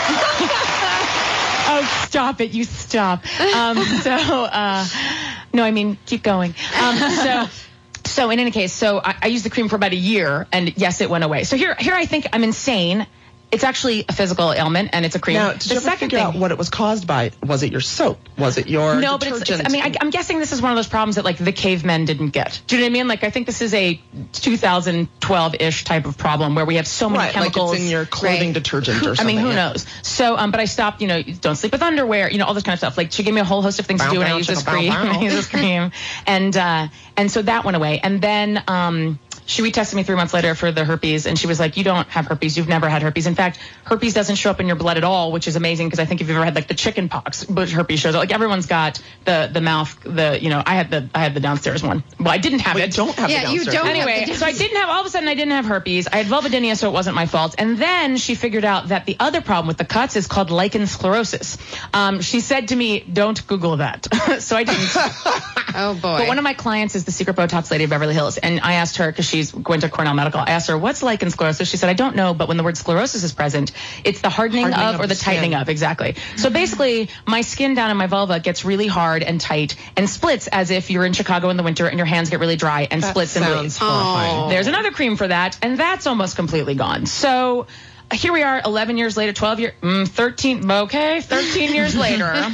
Oh, stop it, you stop. Um, so, uh, no, I mean, keep going. Um, so... So in any case, so I, I used the cream for about a year, and yes, it went away. So here, here I think I'm insane. It's actually a physical ailment, and it's a cream. Now, did the you ever second figure thing, out what it was caused by? Was it your soap? Was it your no, but it's, detergent? it's, I mean, I, I'm guessing this is one of those problems that like the cavemen didn't get. Do you know what I mean? Like, I think this is a two thousand twelve-ish type of problem where we have so many right, chemicals. like it's in your clothing Right. detergent Who- or I something. mean, who yeah. knows? So, um, but I stopped, you know, don't sleep with underwear, you know, all this kind of stuff. Like, she gave me a whole host of things Bow, to do, and I bow, use this chicka, bow, cream. bow. I use this cream. And, uh, and so that went away. And then, um, she retested me three months later for the herpes, and she was like, you don't have herpes. You've never had herpes. In fact, herpes doesn't show up in your blood at all, which is amazing because I think if you've ever had like the chicken pox, but herpes shows up. Like everyone's got the the mouth, the, you know, I had the I had the downstairs one. Well, I didn't have Wait, it. don't have Yeah, the you downstairs. don't have Anyway, the so I didn't have, all of a sudden I didn't have herpes. I had vulvodynia, so it wasn't my fault. And then she figured out that the other problem with the cuts is called lichen sclerosis. Um, she said to me, don't Google that. So I didn't. Oh boy. But one of my clients is the secret Botox lady of Beverly Hills. And I asked her, because she's going to Cornell Medical, I asked her, what's lichen sclerosis? She said, I don't know, but when the word sclerosis is present, it's the hardening, Hardening of, of or the, the tightening skin. of, exactly. So basically, my skin down in my vulva gets really hard and tight and splits as if you're in Chicago in the winter and your hands get really dry and That splits and sounds bleeds. horrifying. There's another cream for that, and that's almost completely gone. So here we are, eleven years later, twelve years, mm, thirteen, okay, thirteen years later.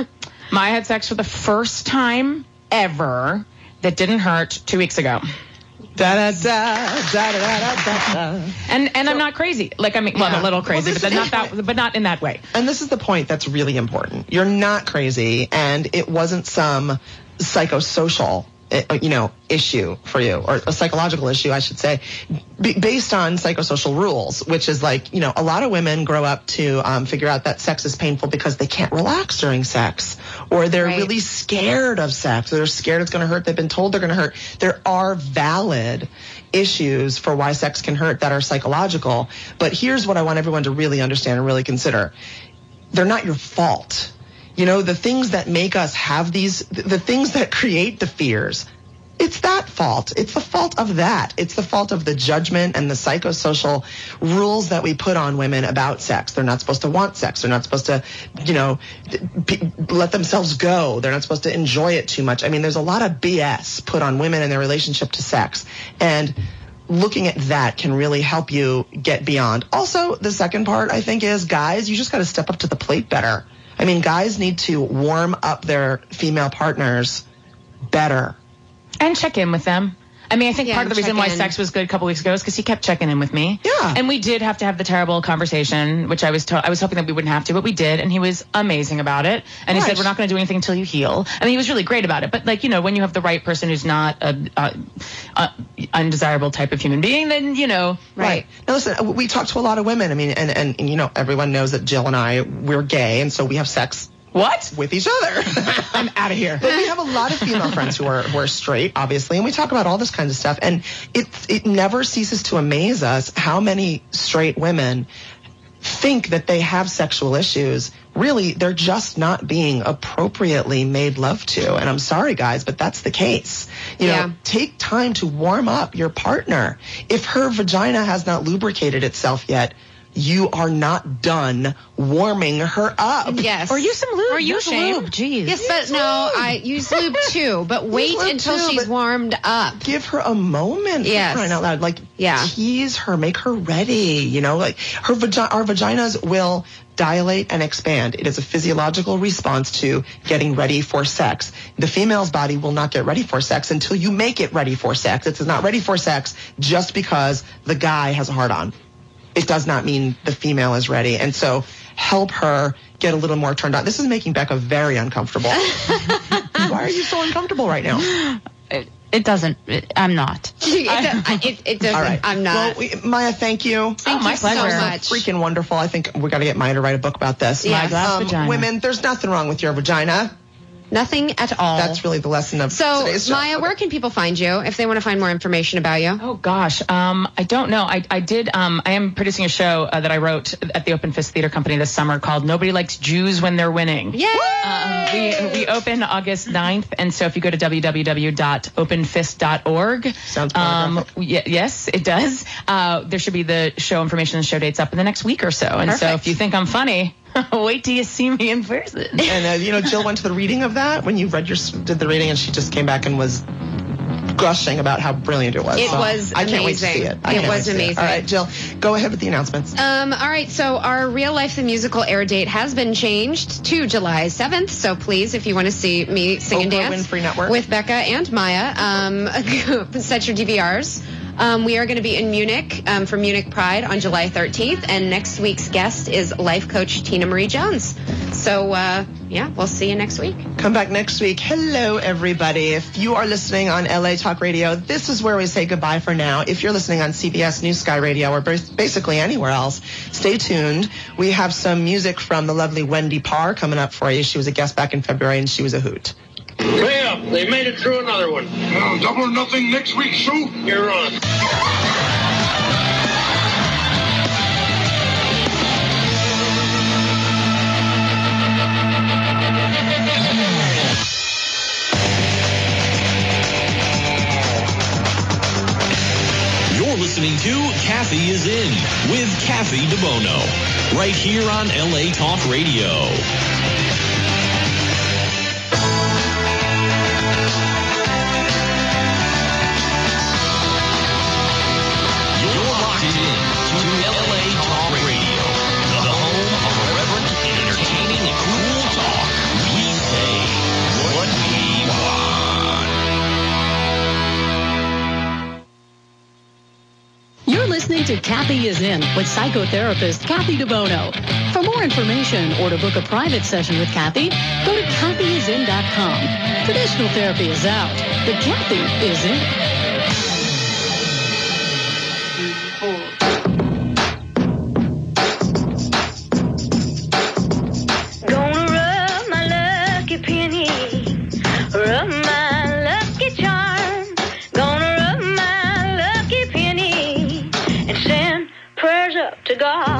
I had sex for the first time ever that didn't hurt two weeks ago. Da, da, da, da, da, da, da, da. And and I'm not crazy. Like, I mean, well, I'm Yeah. a little crazy, Well, but this then is not that, but not in that way. And this is the point that's really important. You're not crazy, and it wasn't some psychosocial, uh, you know, issue for you, or a psychological issue, I should say, b- based on psychosocial rules, which is like, you know, a lot of women grow up to um, figure out that sex is painful because they can't relax during sex, or they're Right. really scared of sex, or they're scared it's going to hurt. They've been told they're going to hurt. There are valid issues for why sex can hurt that are psychological, but here's what I want everyone to really understand and really consider. They're not your fault. You know, the things that make us have these, the things that create the fears, it's that fault. It's the fault of that. It's the fault of the judgment and the psychosocial rules that we put on women about sex. They're not supposed to want sex. They're not supposed to, you know, p- let themselves go. They're not supposed to enjoy it too much. I mean, there's a lot of B S put on women in their relationship to sex. And looking at that can really help you get beyond. Also, the second part, I think, is guys, you just got to step up to the plate better. I mean, guys need to warm up their female partners better. And check in with them. I mean, I think Yeah, part of the reason check why in. sex was good a couple weeks ago is because he kept checking in with me. Yeah. And we did have to have the terrible conversation, which I was to- I was hoping that we wouldn't have to, but we did. And he was amazing about it. And he Right. said, we're not going to do anything until you heal. I mean, he was really great about it. But like, you know, when you have the right person who's not a, a, a undesirable type of human being, then, you know. Right. Now, listen, we talk to a lot of women. I mean, and, and, and you know, everyone knows that Jill and I, we're gay, and so we have sex What? with each other. I'm out of here. But we have a lot of female friends who are who are straight, obviously, and we talk about all this kind of stuff. And it it never ceases to amaze us how many straight women think that they have sexual issues. Really, they're just not being appropriately made love to. And I'm sorry, guys, but that's the case. You Yeah. know, take time to warm up your partner. If her vagina has not lubricated itself yet, you are not done warming her up. Yes. Or use some lube. Or no use shame. lube. Jeez. Yes, but no, I use lube too. But wait lube until too, she's but- warmed up. Give her a moment. Yes. For crying out loud. Like, Yeah. tease her, make her ready. You know, like her vagi- our vaginas will dilate and expand. It is a physiological response to getting ready for sex. The female's body will not get ready for sex until you make it ready for sex. It's not ready for sex just because the guy has a hard on. It does not mean the female is ready. And so help her get a little more turned on. This is making Becca very uncomfortable. Why are you so uncomfortable right now? It, it doesn't. It, I'm not. it, does, it, it doesn't. All right. I'm not. Well, we, Maya, thank you. Thank Oh, my you so pleasure. much. Freaking wonderful. I think we got to get Maya to write a book about this. Yeah. My glass vagina. Women, there's nothing wrong with your vagina. Nothing at all. That's really the lesson of so, today's show. Maya, Okay. where can people find you if they want to find more information about you? Oh gosh, um, I don't know. I, I did. Um, I am producing a show uh, that I wrote at the Open Fist Theater Company this summer called "Nobody Likes Jews When They're Winning." Yeah. Um, we we open August ninth, and so if you go to w w w dot open fist dot org, Sounds um, pornographic. y- yes, it does. Uh, there should be the show information and show dates up in the next week or so. And so Perfect. if you think I'm funny, wait till you see me in person. And, uh, you know, Jill went to the reading of that when you read your, did the reading, and she just came back and was gushing about how brilliant it was. It So was I can't wait to amazing. see it. I It can't was wait to see amazing. All right, Jill, go ahead with the announcements. Um, all right, so our Real Life the Musical air date has been changed to July seventh. So please, if you want to see me sing and Oprah dance Winfrey Network. with Becca and Maya, um, set your D V Rs. Um, we are going to be in Munich um, for Munich Pride on July thirteenth, and next week's guest is life coach Tina Marie Jones. So, uh, yeah, we'll see you next week. Come back next week. Hello, everybody. If you are listening on L A Talk Radio, this is where we say goodbye for now. If you're listening on C B S News Sky Radio or bas- basically anywhere else, stay tuned. We have some music from the lovely Wendy Parr coming up for you. She was a guest back in February, and she was a hoot. Way up. They made it through another one. Well, double or nothing next week, Sue. You're on. You're listening to Kathy is In with Kathy DeBono, right here on L A Talk Radio. You're locked in to L A Talk Radio, the home of irreverent, entertaining, and cool talk. We say what we want. You're listening to Kathy is In with psychotherapist Kathy DeBono. For more information or to book a private session with Kathy, go to kathy is in dot com. Traditional therapy is out, but Kathy is in. Gonna rub my lucky penny, rub my lucky charm. Gonna rub my lucky penny and send prayers up to God.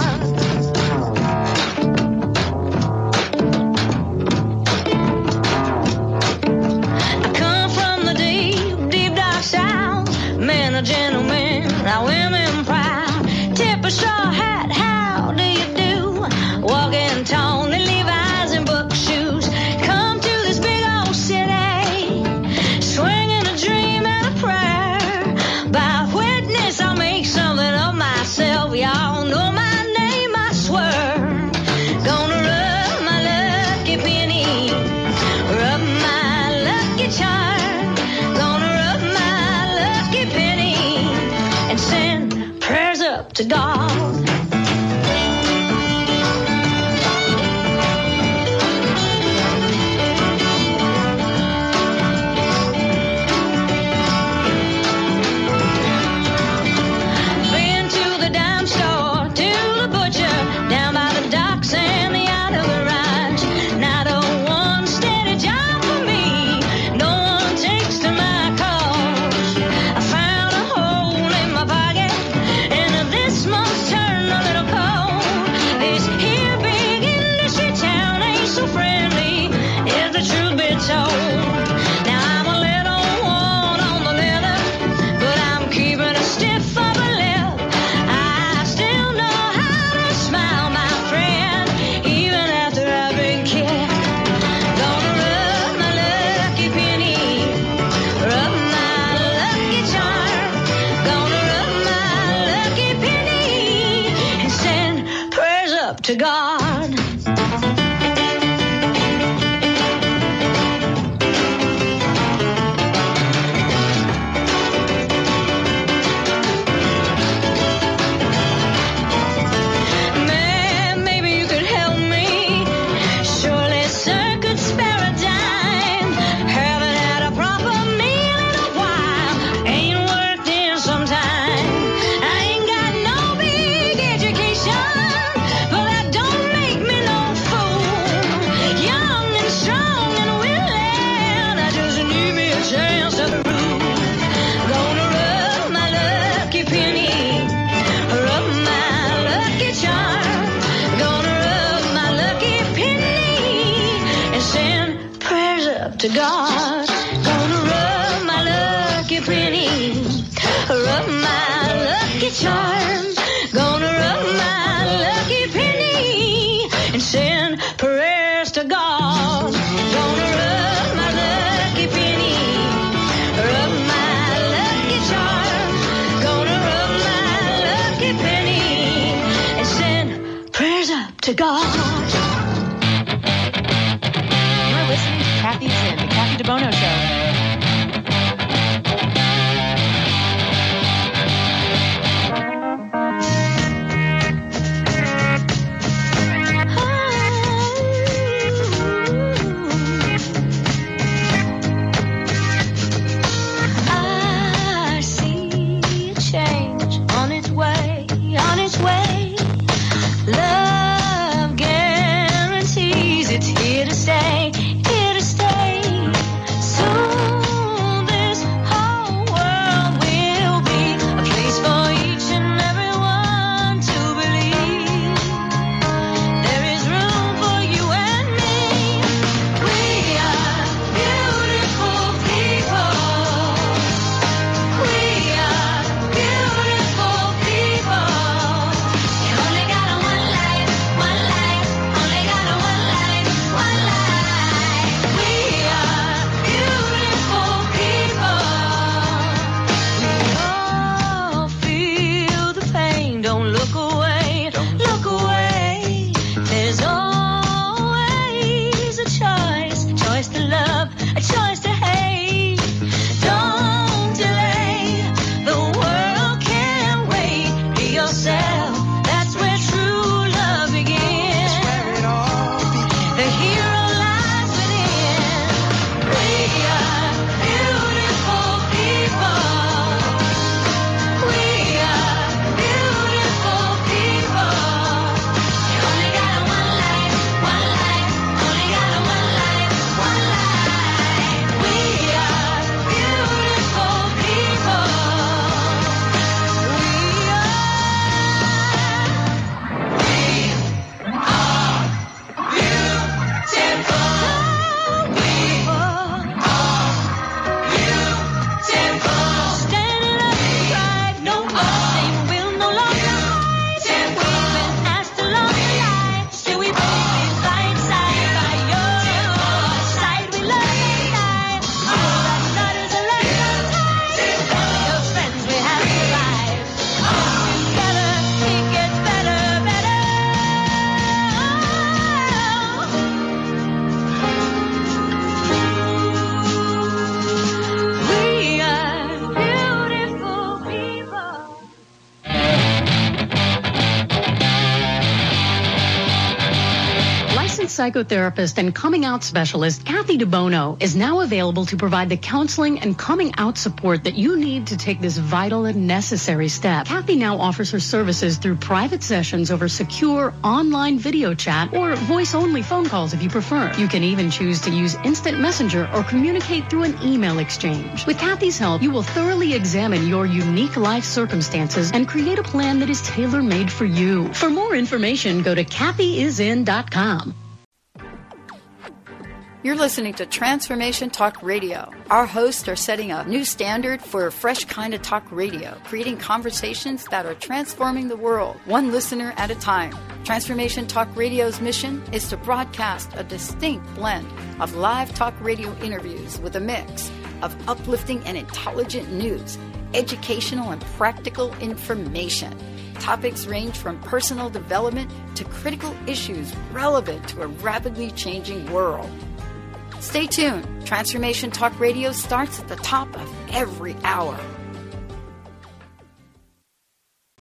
I come from the deep, deep dark south. Man, a gentleman, now women proud. Tip a straw hat, how do you do? Walking tall in Levi's and book shoes. Come to this big old city, swinging a dream and a prayer. By witness, I'll make something of myself. Y'all know my name, I swear. Gonna rub my lucky penny, rub my lucky charm. Gonna rub my lucky penny and send prayers up to God. Been to the dime store, to the butcher, down by the docks and the out of the ranch. Not a one steady job for me, no one takes to my cause. I found a hole in my pocket, and this month's turned a little cold. This here big industry town ain't so friendly, if the truth be told. Now I'm a little worn on the leather, but I'm keeping a stiff upper lip. I still know how to smile, my friend, even after I've been kicked. Gonna rub my lucky penny, rub my lucky charm. Gonna rub my lucky penny and send prayers up to God. Man, maybe you could help me. Surely, sir, could spare a dime. Haven't had a proper meal in a while. Ain't worked in some time. I ain't got no big education, but that don't make me to God. Gonna rub my lucky penny, rub my lucky charm. Gonna rub my lucky penny and send prayers to God. Gonna rub my lucky penny, rub my lucky charm. Gonna rub my lucky penny and send prayers up to God. You're listening to Kathy's In, the Kathy DeBono Show. I see a change on its way, on its way. Love guarantees it's here to stay, here to stay. Soon this whole world will be a place for each and everyone to believe. There is room for you and me. We are beautiful people. We are beautiful people. You only got a one life, one life. Only got a one life, one life. We are beautiful people. We all feel the pain. Don't look away, look away. There's always a choice, a choice to love, a choice to hate. Don't delay, the world can't wait. Be yourself, that's where true love begins. The hero lies within. We are beautiful people. We are beautiful people. You only got a one life, one life. Only got a one life, one life. We are beautiful people. We Standing up to drive, no more, we'll no longer hide. We've been asked to love the light, still we both by side by your side. We love the light. All that matters is left untied. Your friends we have survived. Together it gets better, better. We are beautiful people. Licensed psychotherapist and coming out specialist Kathy DeBono is now available to provide the counseling and coming out support that you need to take this vital and necessary step. Kathy now offers her services through private sessions over secure online video chat or voice-only phone calls if you prefer. You can even choose to use instant messenger or communicate through an email exchange. With Kathy's help, you will thoroughly examine your unique life circumstances and create a plan that is tailor-made for you. For more information, go to Kathy is in dot com. You're listening to Transformation Talk Radio. Our hosts are setting a new standard for a fresh kind of talk radio, creating conversations that are transforming the world, one listener at a time. Transformation Talk Radio's mission is to broadcast a distinct blend of live talk radio interviews with a mix of uplifting and intelligent news, educational and practical information. Topics range from personal development to critical issues relevant to a rapidly changing world. Stay tuned. Transformation Talk Radio starts at the top of every hour.